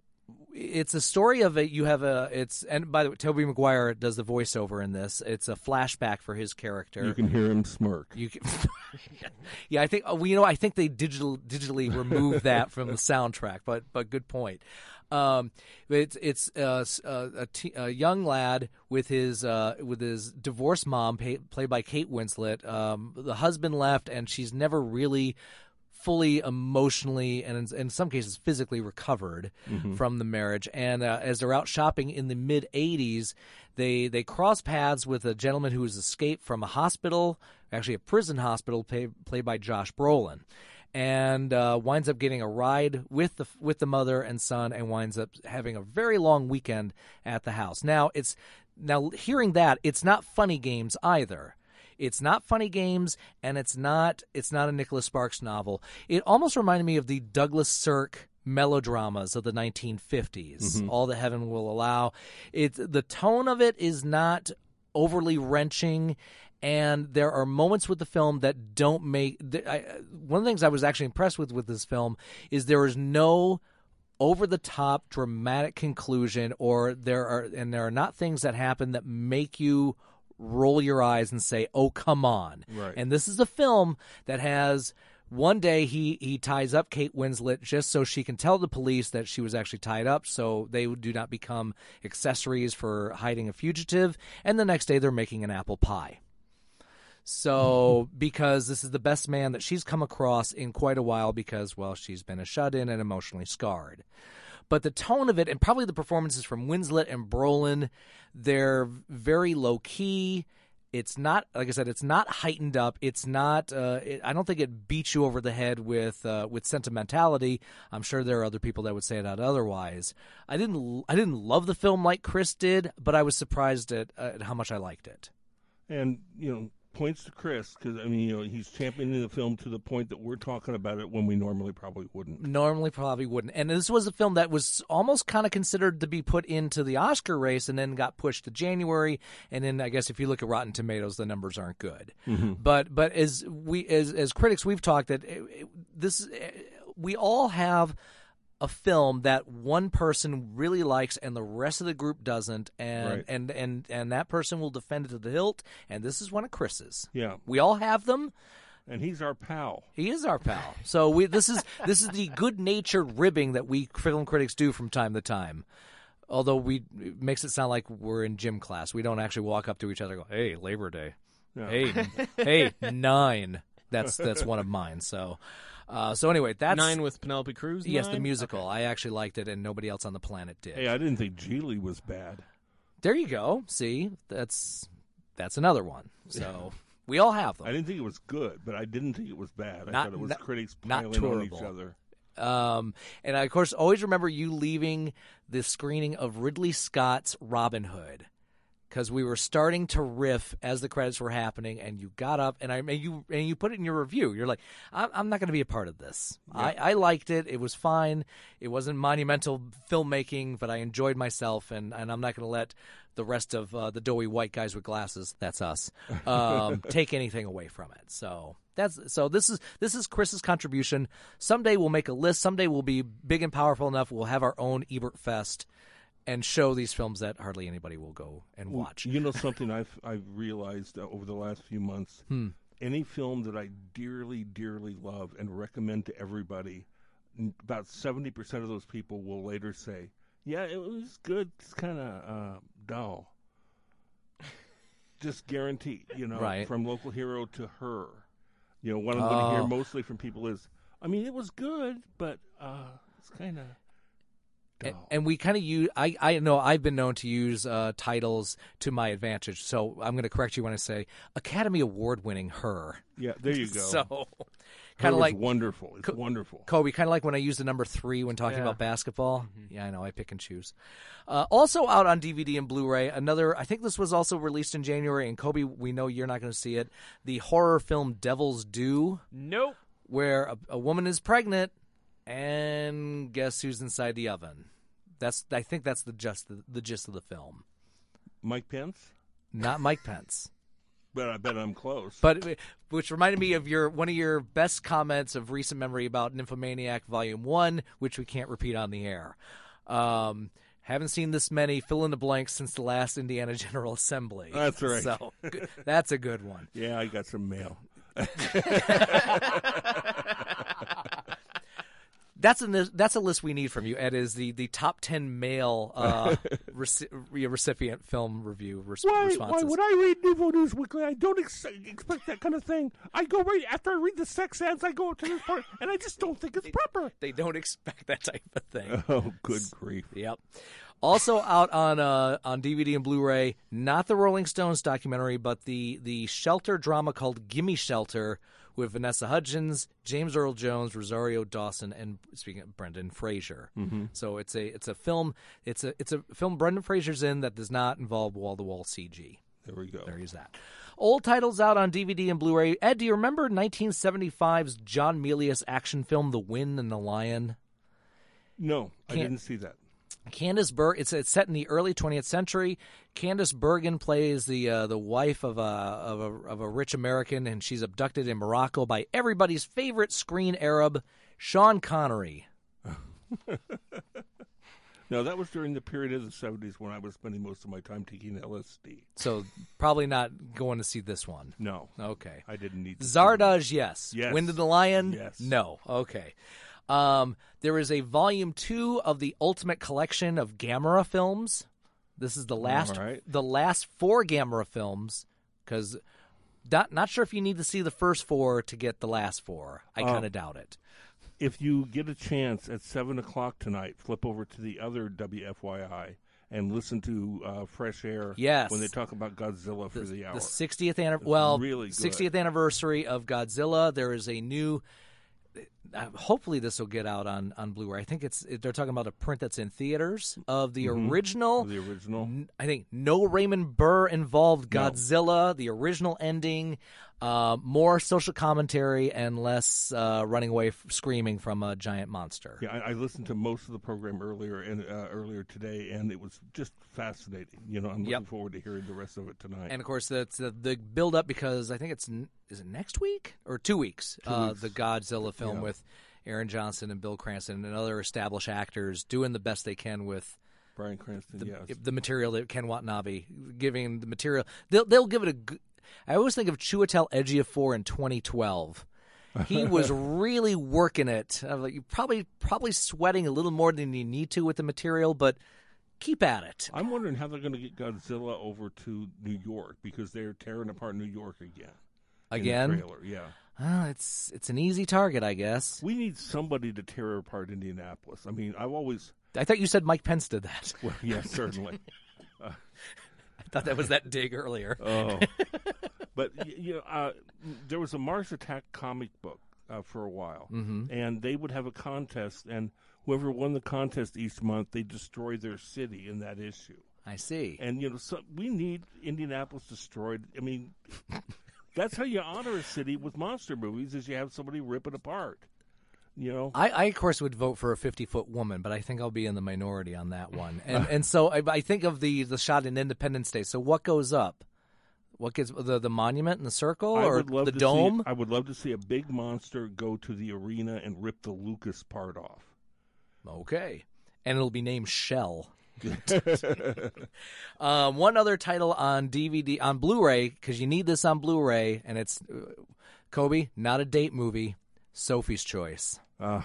it's a story of a you have a it's and by the way, Tobey Maguire does the voiceover in this. It's a flashback for his character. You can hear him smirk. You can, yeah, I think well, you know, I think they digital digitally removed that from the soundtrack, but but good point. Um, it's it's uh, a, t- a young lad with his uh, with his divorced mom, pay, played by Kate Winslet. Um, the husband left, and she's never really fully emotionally and in, in some cases physically recovered Mm-hmm. from the marriage. And uh, as they're out shopping in the mid eighties, they they cross paths with a gentleman who has escaped from a hospital, actually a prison hospital, pay, played by Josh Brolin, and uh, winds up getting a ride with the with the mother and son, and winds up having a very long weekend at the house. Now it's now hearing that, it's not Funny Games either. It's not Funny Games, and it's not it's not a Nicholas Sparks novel. It almost reminded me of the Douglas Sirk melodramas of the nineteen fifties. Mm-hmm. All that Heaven Will Allow. It's the tone of it is not overly wrenching, and there are moments with the film that don't make. I, one of the things I was actually impressed with with this film is there is no over-the-top dramatic conclusion, or there are and there are not things that happen that make you roll your eyes and say, "Oh, come on!" Right. And this is a film that has One day he, he ties up Kate Winslet just so she can tell the police that she was actually tied up so they do not become accessories for hiding a fugitive. And the next day they're making an apple pie. So because this is the best man that she's come across in quite a while because, well, she's been a shut-in and emotionally scarred. But the tone of it, and probably the performances from Winslet and Brolin, they're very low-key. It's not, like I said, it's not heightened up. It's not, uh, it, I don't think it beats you over the head with uh, with sentimentality. I'm sure there are other people that would say that otherwise. I didn't I didn't love the film like Chris did, but I was surprised at, at how much I liked it. And, you know, points to Chris, because, I mean, you know, he's championing the film to the point that we're talking about it when we normally probably wouldn't. Normally probably wouldn't. And this was a film that was almost kind of considered to be put into the Oscar race and then got pushed to January. And then I guess if you look at Rotten Tomatoes, the numbers aren't good. Mm-hmm. But but as we as as critics, we've talked that it, it, this we all have a film that one person really likes and the rest of the group doesn't, and Right. and, and and that person will defend it to the hilt, and this is one of Chris's. Yeah. We all have them. And he's our pal. He is our pal. So we this is this is the good-natured ribbing that we film critics do from time to time. Although we it makes it sound like we're in gym class. We don't actually walk up to each other and go, "Hey, Labor Day." No. Hey, hey, nine. That's that's one of mine. So Uh, so anyway, that's Nine with Penelope Cruz. Yes, Nine? the musical. Okay. I actually liked it, and nobody else on the planet did. Hey, I didn't think Geely was bad. There you go. See, that's that's another one. So we all have them. I didn't think it was good, but I didn't think it was bad. I Not- thought it was not- critics not piling on each tourable. other. Um, and I, of course, always remember you leaving the screening of Ridley Scott's Robin Hood. Because we were starting to riff as the credits were happening, and you got up and I and you and you put it in your review. You're like, I'm, I'm not going to be a part of this. Yeah. I, I liked it. It was fine. It wasn't monumental filmmaking, but I enjoyed myself, and, and I'm not going to let the rest of uh, the doughy white guys with glasses, that's us, um, take anything away from it. So that's so. This is this is Chris's contribution. Someday we'll make a list. Someday we'll be big and powerful enough. We'll have our own Ebert Fest and show these films that hardly anybody will go and Well, watch. You know something I've I've realized uh, over the last few months? Hmm. Any film that I dearly, dearly love and recommend to everybody, n- about seventy percent of those people will later say, yeah, it was good. It's kind of uh, dull. Just guaranteed, you know, Right. from Local Hero to Her. You know, what I'm going to Oh. hear mostly from people is, I mean, it was good, but uh, it's kind of... And, and we kind of use. I, I know I've been known to use uh, titles to my advantage, so I'm going to correct you when I say Academy Award winning Her. Yeah, there you go. So, Her kind of was like wonderful. It's Co- wonderful. Kobe, kind of like when I use the number three when talking Yeah. about basketball. Yeah, I know. I pick and choose. Uh, also out on D V D and Blu-ray, another. I think this was also released in January. And Kobe, we know you're not going to see it. The horror film Devil's Due. Nope. Where a, a woman is pregnant, and guess who's inside the oven? That's. I think that's the just the, the gist of the film. Mike Pence? Not Mike Pence. But I bet I'm close. But which reminded me of your one of your best comments of recent memory about Nymphomaniac Volume One, which we can't repeat on the air. Um, haven't seen this many fill in the blanks since the last Indiana General Assembly. That's right. So good- that's a good one. Yeah, I got some mail. That's a that's a list we need from you, Ed. Is the, the top ten male uh, reci- recipient film review res- Why, responses. why would I read Nouveau News Weekly? I don't ex- expect that kind of thing. I go right after I read the sex ads. I go to this part, and I just don't think it's proper. They don't expect that type of thing. Oh, good grief! Yep. Also out on uh, on D V D and Blu-ray, not the Rolling Stones documentary, but the the shelter drama called Gimme Shelter with Vanessa Hudgens, James Earl Jones, Rosario Dawson, and speaking of Brendan Fraser. Mm-hmm. So it's a it's a film it's a it's a film Brendan Fraser's in that does not involve wall to wall C G. There we go. There is that. Old titles out on D V D and Blu-ray. Ed, do you remember nineteen seventy-five's John Milius action film The Wind and the Lion? No, I Can't- didn't see that. Candice Bergen. It's it's set in the early twentieth century. Candice Bergen plays the uh, the wife of a of a of a rich American, and she's abducted in Morocco by everybody's favorite screen Arab, Sean Connery. No, that was during the period of the seventies when I was spending most of my time taking L S D. So probably not going to see this one. No. Okay. I didn't need to. Zardoz, yes. Yes. Wind of the Lion? Yes. No. Okay. Um, there is a volume two of the Ultimate Collection of Gamera films. This is the last, All right. the last four Gamera films, because not, not sure if you need to see the first four to get the last four. I Uh, kind of doubt it. If you get a chance at seven o'clock tonight, flip over to the other W F Y I and listen to uh, Fresh Air Yes. when they talk about Godzilla for the, hour. The sixtieth anniversary. It's Well, really good. sixtieth anniversary of Godzilla. There is a new. Uh, hopefully, this will get out on, on Blu-ray. I think it's they're talking about a print that's in theaters of the Mhm. original. The original. n- I think no Raymond Burr involved No. Godzilla. The original ending. Uh, more social commentary and less uh, running away f- screaming from a giant monster. Yeah, I, I listened to most of the program earlier and uh, earlier today, and it was just fascinating. You know, I'm looking Yep. forward to hearing the rest of it tonight. And of course, that's the, the build up because I think it's n- is it next week or two weeks? Two uh, weeks. The Godzilla film Yeah. with Aaron Johnson and Bill Cranston and other established actors doing the best they can with Bryan Cranston, the, yes. the material that Ken Watanabe giving the material. They'll they'll give it a. G- I always think of Chiwetel Ejiofor in twenty twelve. He was really working it. Uh, like, you probably probably sweating a little more than you need to with the material, but keep at it. I'm wondering how they're going to get Godzilla over to New York because they're tearing apart New York again. in the Again? trailer, yeah. Uh, it's it's an easy target, I guess. We need somebody to tear apart Indianapolis. I mean, I've always. I thought you said Mike Pence did that. Well, yes, certainly. uh, I thought that was that dig earlier. Oh, but y- you know, uh, there was a Mars Attack comic book uh, for a while, Mhm. and they would have a contest, and whoever won the contest each month, they destroy their city in that issue. I see. And you know, so we need Indianapolis destroyed. I mean, that's how you honor a city with monster movies: is you have somebody rip it apart. You know, I, I, of course, would vote for a fifty-foot woman, but I think I'll be in the minority on that one. And and so I, I think of the, the shot in Independence Day. So what goes up? What gets the the monument and the circle I or would love the to dome? See, I would love to see a big monster go to the arena and rip the Lucas part off. Okay, and it'll be named Shell. um, one other title on D V D on Blu-ray because you need this on Blu-ray, and it's uh, Kobe, not a date movie. Sophie's Choice. Uh,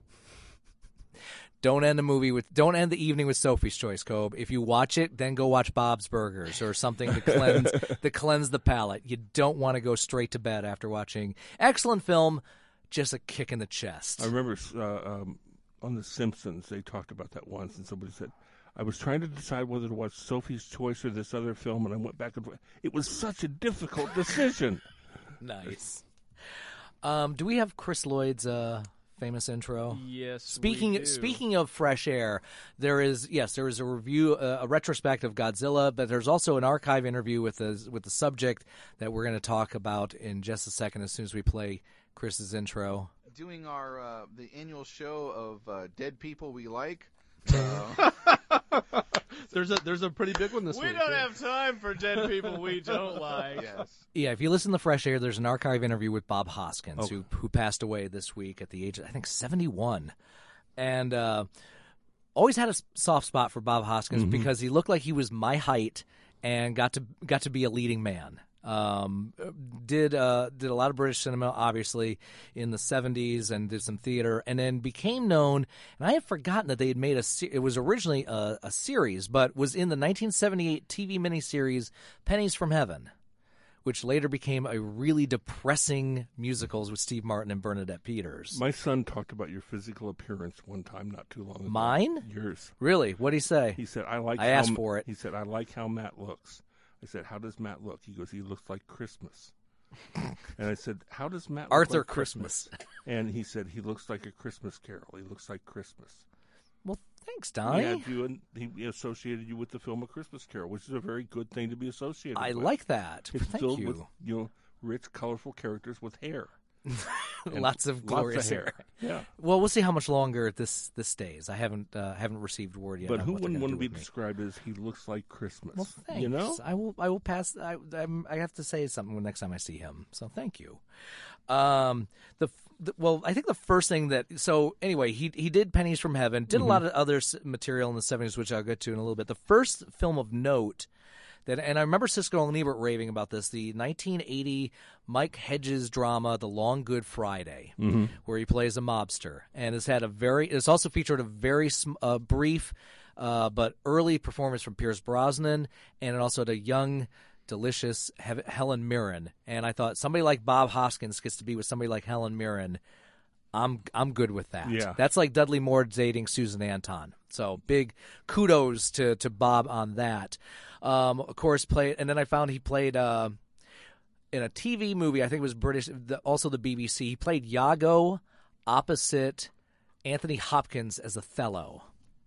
don't end the movie with. Don't end the evening with Sophie's Choice, Kobe. If you watch it, then go watch Bob's Burgers or something to cleanse to cleanse the palate. You don't want to go straight to bed after watching excellent film. Just a kick in the chest. I remember uh, um, on The Simpsons they talked about that once, and somebody said, "I was trying to decide whether to watch Sophie's Choice or this other film, and I went back and forth. It was such a difficult decision." Nice. Um, do we have Chris Lloyd's uh, famous intro? Yes. Speaking we do. speaking of fresh air, there is yes, there is a review, uh, a retrospect of Godzilla, but there's also an archive interview with the with the subject that we're going to talk about in just a second as soon as we play Chris's intro. Doing our uh, the annual show of uh, dead people we like. Uh, there's a there's a pretty big one this we week. don't yeah. have time for dead people we don't like. yes. Yeah, if you listen to Fresh Air, there's an archive interview with Bob Hoskins, Okay. who who passed away this week at the age of, I think, seventy-one. And uh, always had a s- soft spot for Bob Hoskins Mhm. because he looked like he was my height and got to got to be a leading man. Um, did uh, did a lot of British cinema, obviously, in the seventies, and did some theater, and then became known. And I had forgotten that they had made a. Se- it was originally a, a series, but was in the nineteen seventy-eight T V miniseries Pennies from Heaven, which later became a really depressing musicals with Steve Martin and Bernadette Peters. My son talked about your physical appearance one time not too long ago. Mine? Yours. Really? What'd he say? He said, "I like." I how asked M- for it. He said, "I like how Matt looks." I said, "How does Matt look?" He goes, "He looks like Christmas." And I said, "How does Matt look Arthur like Christmas?" Christmas. And he said, "He looks like a Christmas carol. He looks like Christmas." Well, thanks, He Donnie. had you, and he associated you with the film A Christmas Carol, which is a very good thing to be associated I with. like that. It's Thank filled you. with, you know, rich, colorful characters with hair. Lots of glorious lots of hair. Yeah. Well, we'll see how much longer this this stays. I haven't uh, haven't received word yet. But on who what they're wouldn't gonna want to do be with me. described as he looks like Christmas? Well, thanks. You know? I will. I will pass. I, I'm, I have to say something when next time I see him. So thank you. Um, the, the well, I think the first thing that so anyway, he he did Pennies from Heaven, did Mhm. a lot of other s- material in the seventies, which I'll get to in a little bit. The first film of note. That, and I remember Siskel and Ebert raving about this, the nineteen eighty Mike Hedges drama, The Long Good Friday, Mhm. where he plays a mobster. And it's had a very, it's also featured a very sm- uh, brief uh, but early performance from Pierce Brosnan, and it also had a young, delicious He- Helen Mirren. And I thought somebody like Bob Hoskins gets to be with somebody like Helen Mirren. I'm I'm good with that. Yeah. That's like Dudley Moore dating Susan Anton. So big kudos to, to Bob on that. Um, of course, played, and then I found he played uh, in a T V movie. I think it was British, the, also the B B C. He played Iago opposite Anthony Hopkins as Othello.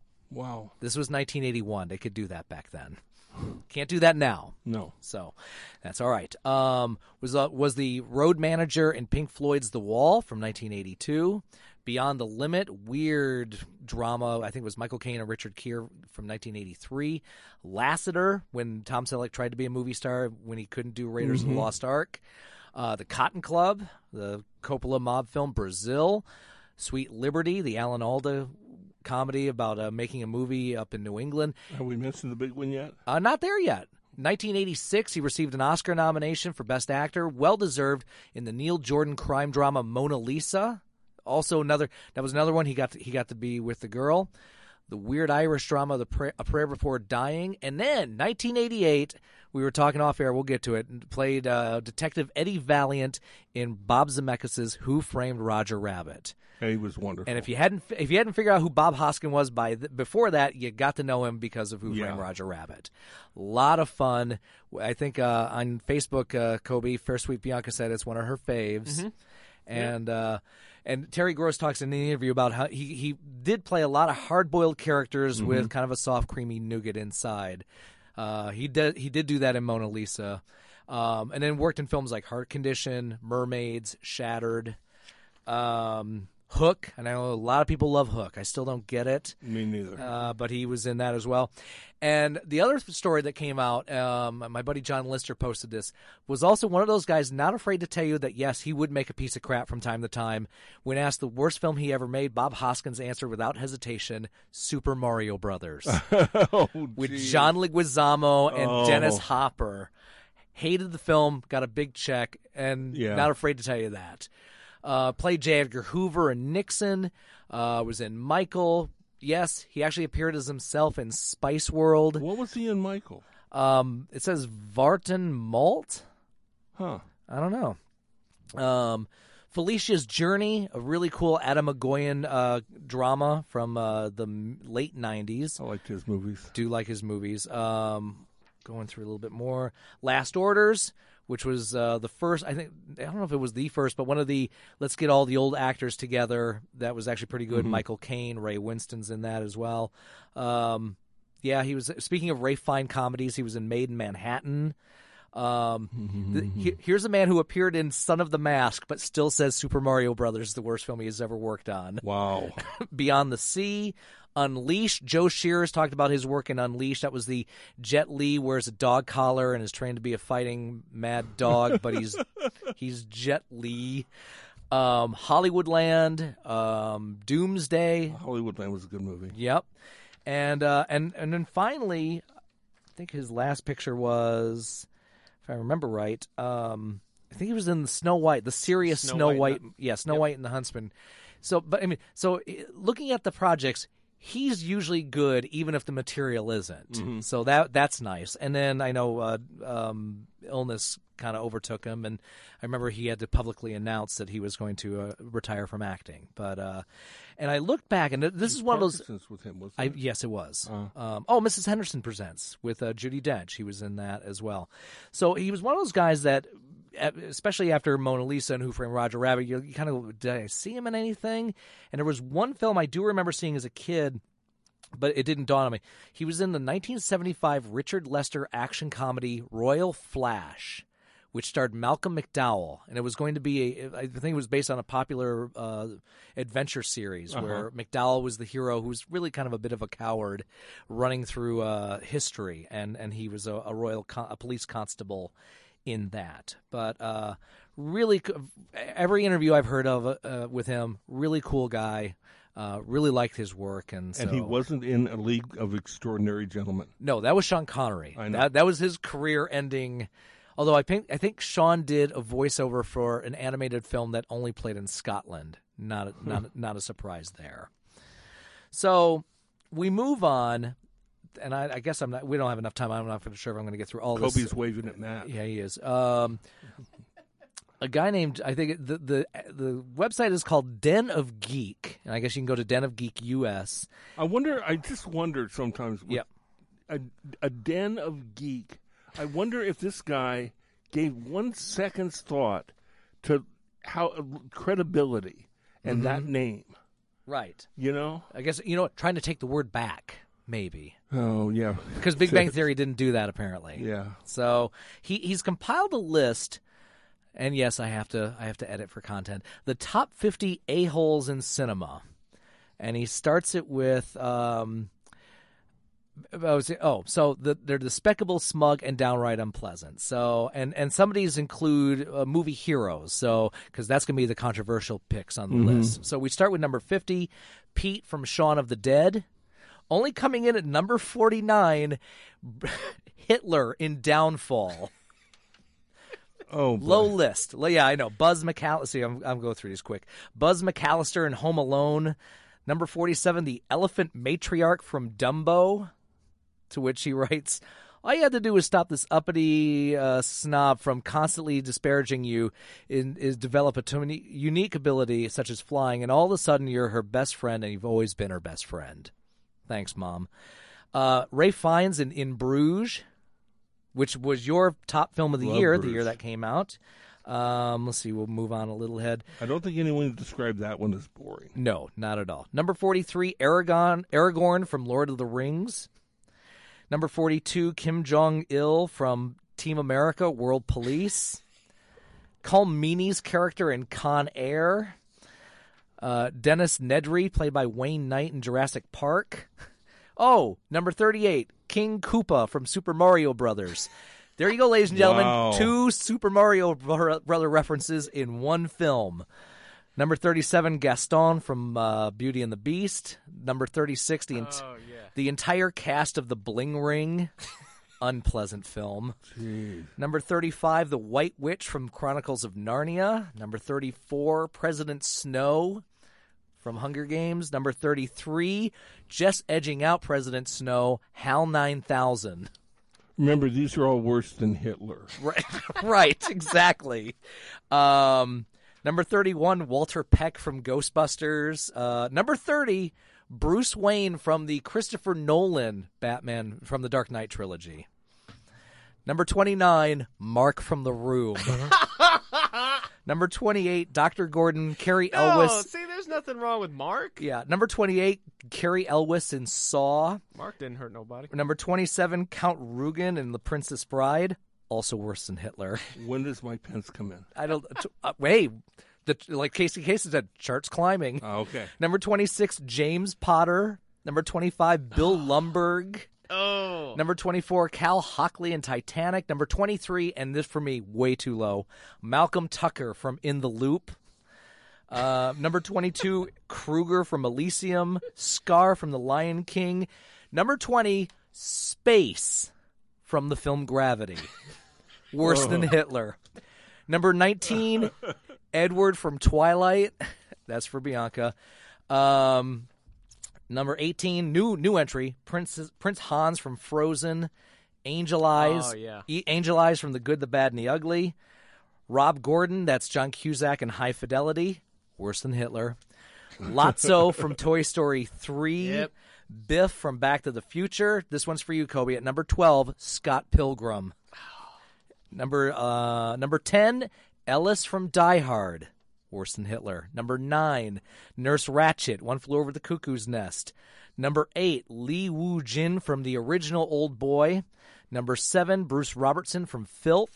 Wow. This was nineteen eighty-one. They could do that back then. Can't do that now. No. So that's all right. Um, was uh, was the road manager in Pink Floyd's The Wall from nineteen eighty-two. Beyond the Limit, weird drama. I think it was Michael Caine and Richard Gere from nineteen eighty-three. Lassiter, when Tom Selleck tried to be a movie star when he couldn't do Raiders of Mhm. the Lost Ark. Uh, the Cotton Club, the Coppola mob film Brazil. Sweet Liberty, the Alan Alda comedy about uh, making a movie up in New England. Have we mentioned the big one yet? Uh, not there yet. nineteen eighty-six, he received an Oscar nomination for Best Actor, well-deserved, in the Neil Jordan crime drama Mona Lisa. Also another, that was another one he got to, he got to be with the girl. The weird Irish drama, the Pra- A Prayer Before Dying. And then, nineteen eighty-eight, we were talking off air, we'll get to it, played uh, Detective Eddie Valiant in Bob Zemeckis' Who Framed Roger Rabbit. Yeah, he was wonderful. And if you hadn't if you hadn't figured out who Bob Hoskin was by th- before that, you got to know him because of Who Yeah. Framed Roger Rabbit. A lot of fun. I think uh, on Facebook, uh, Kobe Fair Sweet Bianca said it's one of her faves, Mhm. and uh, and Terry Gross talks in the interview about how he he did play a lot of hard boiled characters Mhm. with kind of a soft, creamy nougat inside. Uh, he did he did do that in Mona Lisa, um, and then worked in films like Heart Condition, Mermaids, Shattered. Um, Hook, and I know a lot of people love Hook. I still don't get it. Me neither. Uh, but he was in that as well. And the other story that came out, um, my buddy John Lister posted this, was also one of those guys not afraid to tell you that, yes, he would make a piece of crap from time to time. When asked the worst film he ever made, Bob Hoskins answered without hesitation, Super Mario Brothers. oh, with geez. John Leguizamo and Oh. Dennis Hopper. Hated the film, got a big check, and Yeah. not afraid to tell you that. Uh, played J. Edgar Hoover and Nixon. Uh, was in Michael. Yes, he actually appeared as himself in Spice World. What was he in Michael? Um, it says Vartan Malt. Huh. I don't know. Um, Felicia's Journey, a really cool Adam McGoyan uh, drama from uh, the m- late nineties. I liked his movies. Do like his movies. Um, going through a little bit more. Last Orders, which was uh, the first, I think, I don't know if it was the first, but one of the, let's get all the old actors together. That was actually pretty good. Mhm. Michael Caine, Ray Winston's in that as well. Um, yeah, he was, speaking of Ray Fine comedies, he was in Made in Manhattan. Um, the, he, here's a man who appeared in Son of the Mask, but still says Super Mario Brothers is the worst film he has ever worked on. Wow. Beyond the Sea, Unleashed. Joe Shears talked about his work in Unleashed. That was the Jet Li wears a dog collar and is trained to be a fighting mad dog, but he's he's Jet Li. Um, Hollywoodland, um, Doomsday. Hollywoodland was a good movie. Yep, and uh, and and then finally, I think his last picture was, if I remember right, um, I think he was in the Snow White, the serious Snow Snow, White White, and yeah, Snow yep. White and the Huntsman. So, but I mean, so eh, looking at the projects, he's usually good, even if the material isn't. Mhm. So that that's nice. And then I know uh, um, illness kind of overtook him, and I remember he had to publicly announce that he was going to uh, retire from acting. But uh, and I looked back, and this is one of those. Parkinson's with him, wasn't I, it? yes, it was. Uh. Um, oh, Missus Henderson Presents with uh, Judi Dench. He was in that as well. So he was one of those guys that, especially after Mona Lisa and Who Framed Roger Rabbit, you, you kind of, did I see him in anything? And there was one film I do remember seeing as a kid, but it didn't dawn on me. He was in the nineteen seventy-five Richard Lester action comedy Royal Flash which starred Malcolm McDowell, and it was going to be a, I think it was based on a popular uh, adventure series Uh-huh. where McDowell was the hero who's really kind of a bit of a coward running through uh, history, and, and he was a, a royal con- a police constable in that. But uh, really, co- every interview I've heard of uh, with him, really cool guy. Uh, really liked his work, and so, And he wasn't in A League of Extraordinary Gentlemen. no, that was Sean Connery. I know. That that was his career-ending. Although I think I think Sean did a voiceover for an animated film that only played in Scotland. Not a, not not a surprise there. So we move on, and I, I guess I'm not. We don't have enough time. I'm not sure if I'm going to get through all this. Kobe's waving at Matt. Yeah, he is. Um, a guy named, I think the, the the website is called Den of Geek, and I guess you can go to Den of Geek U S. I wonder. I just wonder sometimes. With Yep. A, a Den of Geek. I wonder if this guy gave one second's thought to how credibility and Mhm. that name. Right. You know. I guess you know what, trying to take the word back, maybe. Oh yeah. Because Big Bang Theory didn't do that apparently. Yeah. So he he's compiled a list. And yes, I have to I have to edit for content. The top fifty a-holes in cinema, and he starts it with um, I was, oh, so the, they're despicable, smug, and downright unpleasant. So and and some of these include uh, movie heroes. So because that's going to be the controversial picks on the Mhm. list. So we start with number fifty, Pete from Shaun of the Dead. Only coming in at number forty-nine, Hitler in Downfall. Oh, boy. Low list. Yeah, I know. Buzz McAllister. See, I'm, I'm going through these quick. Buzz McAllister in Home Alone. Number forty-seven, the elephant matriarch from Dumbo. To which he writes, all you had to do was stop this uppity uh, snob from constantly disparaging you, in, is develop a tony- unique ability such as flying, and all of a sudden you're her best friend, and you've always been her best friend. Thanks, Mom. Uh, Ray Fiennes in In Bruges, which was your top film of the Love year, Bruges. the year that came out. Um, let's see, we'll move on a little ahead. I don't think anyone described that one as boring. No, not at all. Number forty-three, Aragorn, Aragorn from Lord of the Rings. Number forty-two, Kim Jong-il from Team America, World Police. Colm Meaney's character in Con Air. Uh, Dennis Nedry, played by Wayne Knight in Jurassic Park. Oh, number thirty-eight, King Koopa from Super Mario Brothers. There you go, ladies and gentlemen. Wow. Two Super Mario Bro- Brother references in one film. Number thirty-seven, Gaston from uh, Beauty and the Beast. Number thirty-six, the, ent- Oh, yeah. the entire cast of The Bling Ring. Unpleasant film. Jeez. Number thirty-five, The White Witch from Chronicles of Narnia. Number thirty-four, President Snow from Hunger Games. Number thirty-three, just edging out President Snow, HAL nine thousand. Remember, these are all worse than Hitler. Right, right, exactly. Um, number thirty-one, Walter Peck from Ghostbusters. Uh, number thirty, Bruce Wayne from the Christopher Nolan Batman from the Dark Knight trilogy. Number twenty-nine, Mark from The Room. Number twenty-eight, Doctor Gordon, Carrie No, Elwes. see, there's nothing wrong with Mark. Yeah, number twenty-eight, Carrie Elwes in Saw. Mark didn't hurt nobody. Number twenty-seven, Count Rugen in The Princess Bride. Also worse than Hitler. When does Mike Pence come in? I don't. Uh, wait, the like Casey Kasem said, charts climbing. Oh, okay. Number twenty-six, James Potter. Number twenty-five, Bill Lumbergh. Oh. Number twenty-four, Cal Hockley in Titanic. Number twenty-three, and this for me, way too low, Malcolm Tucker from In the Loop. Uh, number twenty-two, Kruger from Elysium. Scar from The Lion King. Number twenty, Space from the film Gravity. Worse than Hitler. Number nineteen, Edward from Twilight. That's for Bianca. Um... Number eighteen, new new entry, Prince Prince Hans from Frozen, Angel Eyes, Oh, yeah. E- Angel Eyes from The Good, the Bad, and the Ugly. Rob Gordon, that's John Cusack in High Fidelity, worse than Hitler. Lotso from Toy Story three. Yep. Biff from Back to the Future. This one's for you, Kobe. At number twelve, Scott Pilgrim. Number uh, number ten, Ellis from Die Hard. Worse than Hitler. Number nine, Nurse Ratched, One Flew Over the Cuckoo's Nest. Number eight, Lee Woo Jin from the original Old Boy. Number seven, Bruce Robertson from Filth.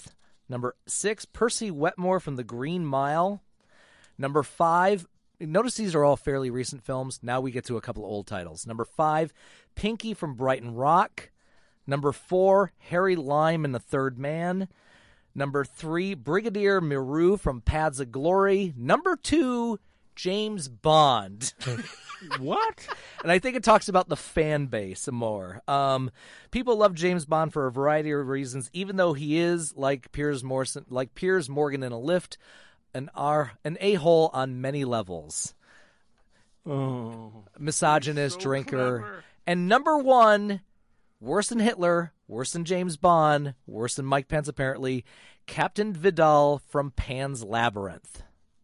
Number six, Percy Wetmore from The Green Mile. Number five, notice these are all fairly recent films. Now we get to a couple of old titles. Number five, Pinky from Brighton Rock. Number four, Harry Lime in The Third Man. Number three, Brigadier Miru from Paths of Glory. Number two, James Bond. What? And I think it talks about the fan base some more. Um, people love James Bond for a variety of reasons, even though he is, like Piers Morgan, like Piers Morgan in A Lift, an R, an a-hole on many levels. Oh, misogynist, so drinker. clever. And number one, worse than Hitler, worse than James Bond, worse than Mike Pence apparently, Captain Vidal from Pan's Labyrinth.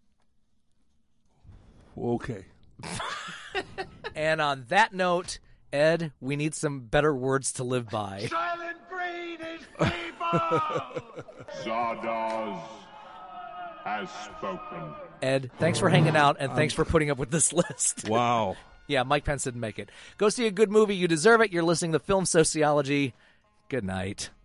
Okay. And on that note, Ed, we need some better words to live by. Silent Green is people! Zardoz has spoken. Ed, thanks for hanging out, and thanks for putting up with this list. Wow. Yeah, Mike Pence didn't make it. Go see a good movie. You deserve it. You're listening to Film Sociology. Good night.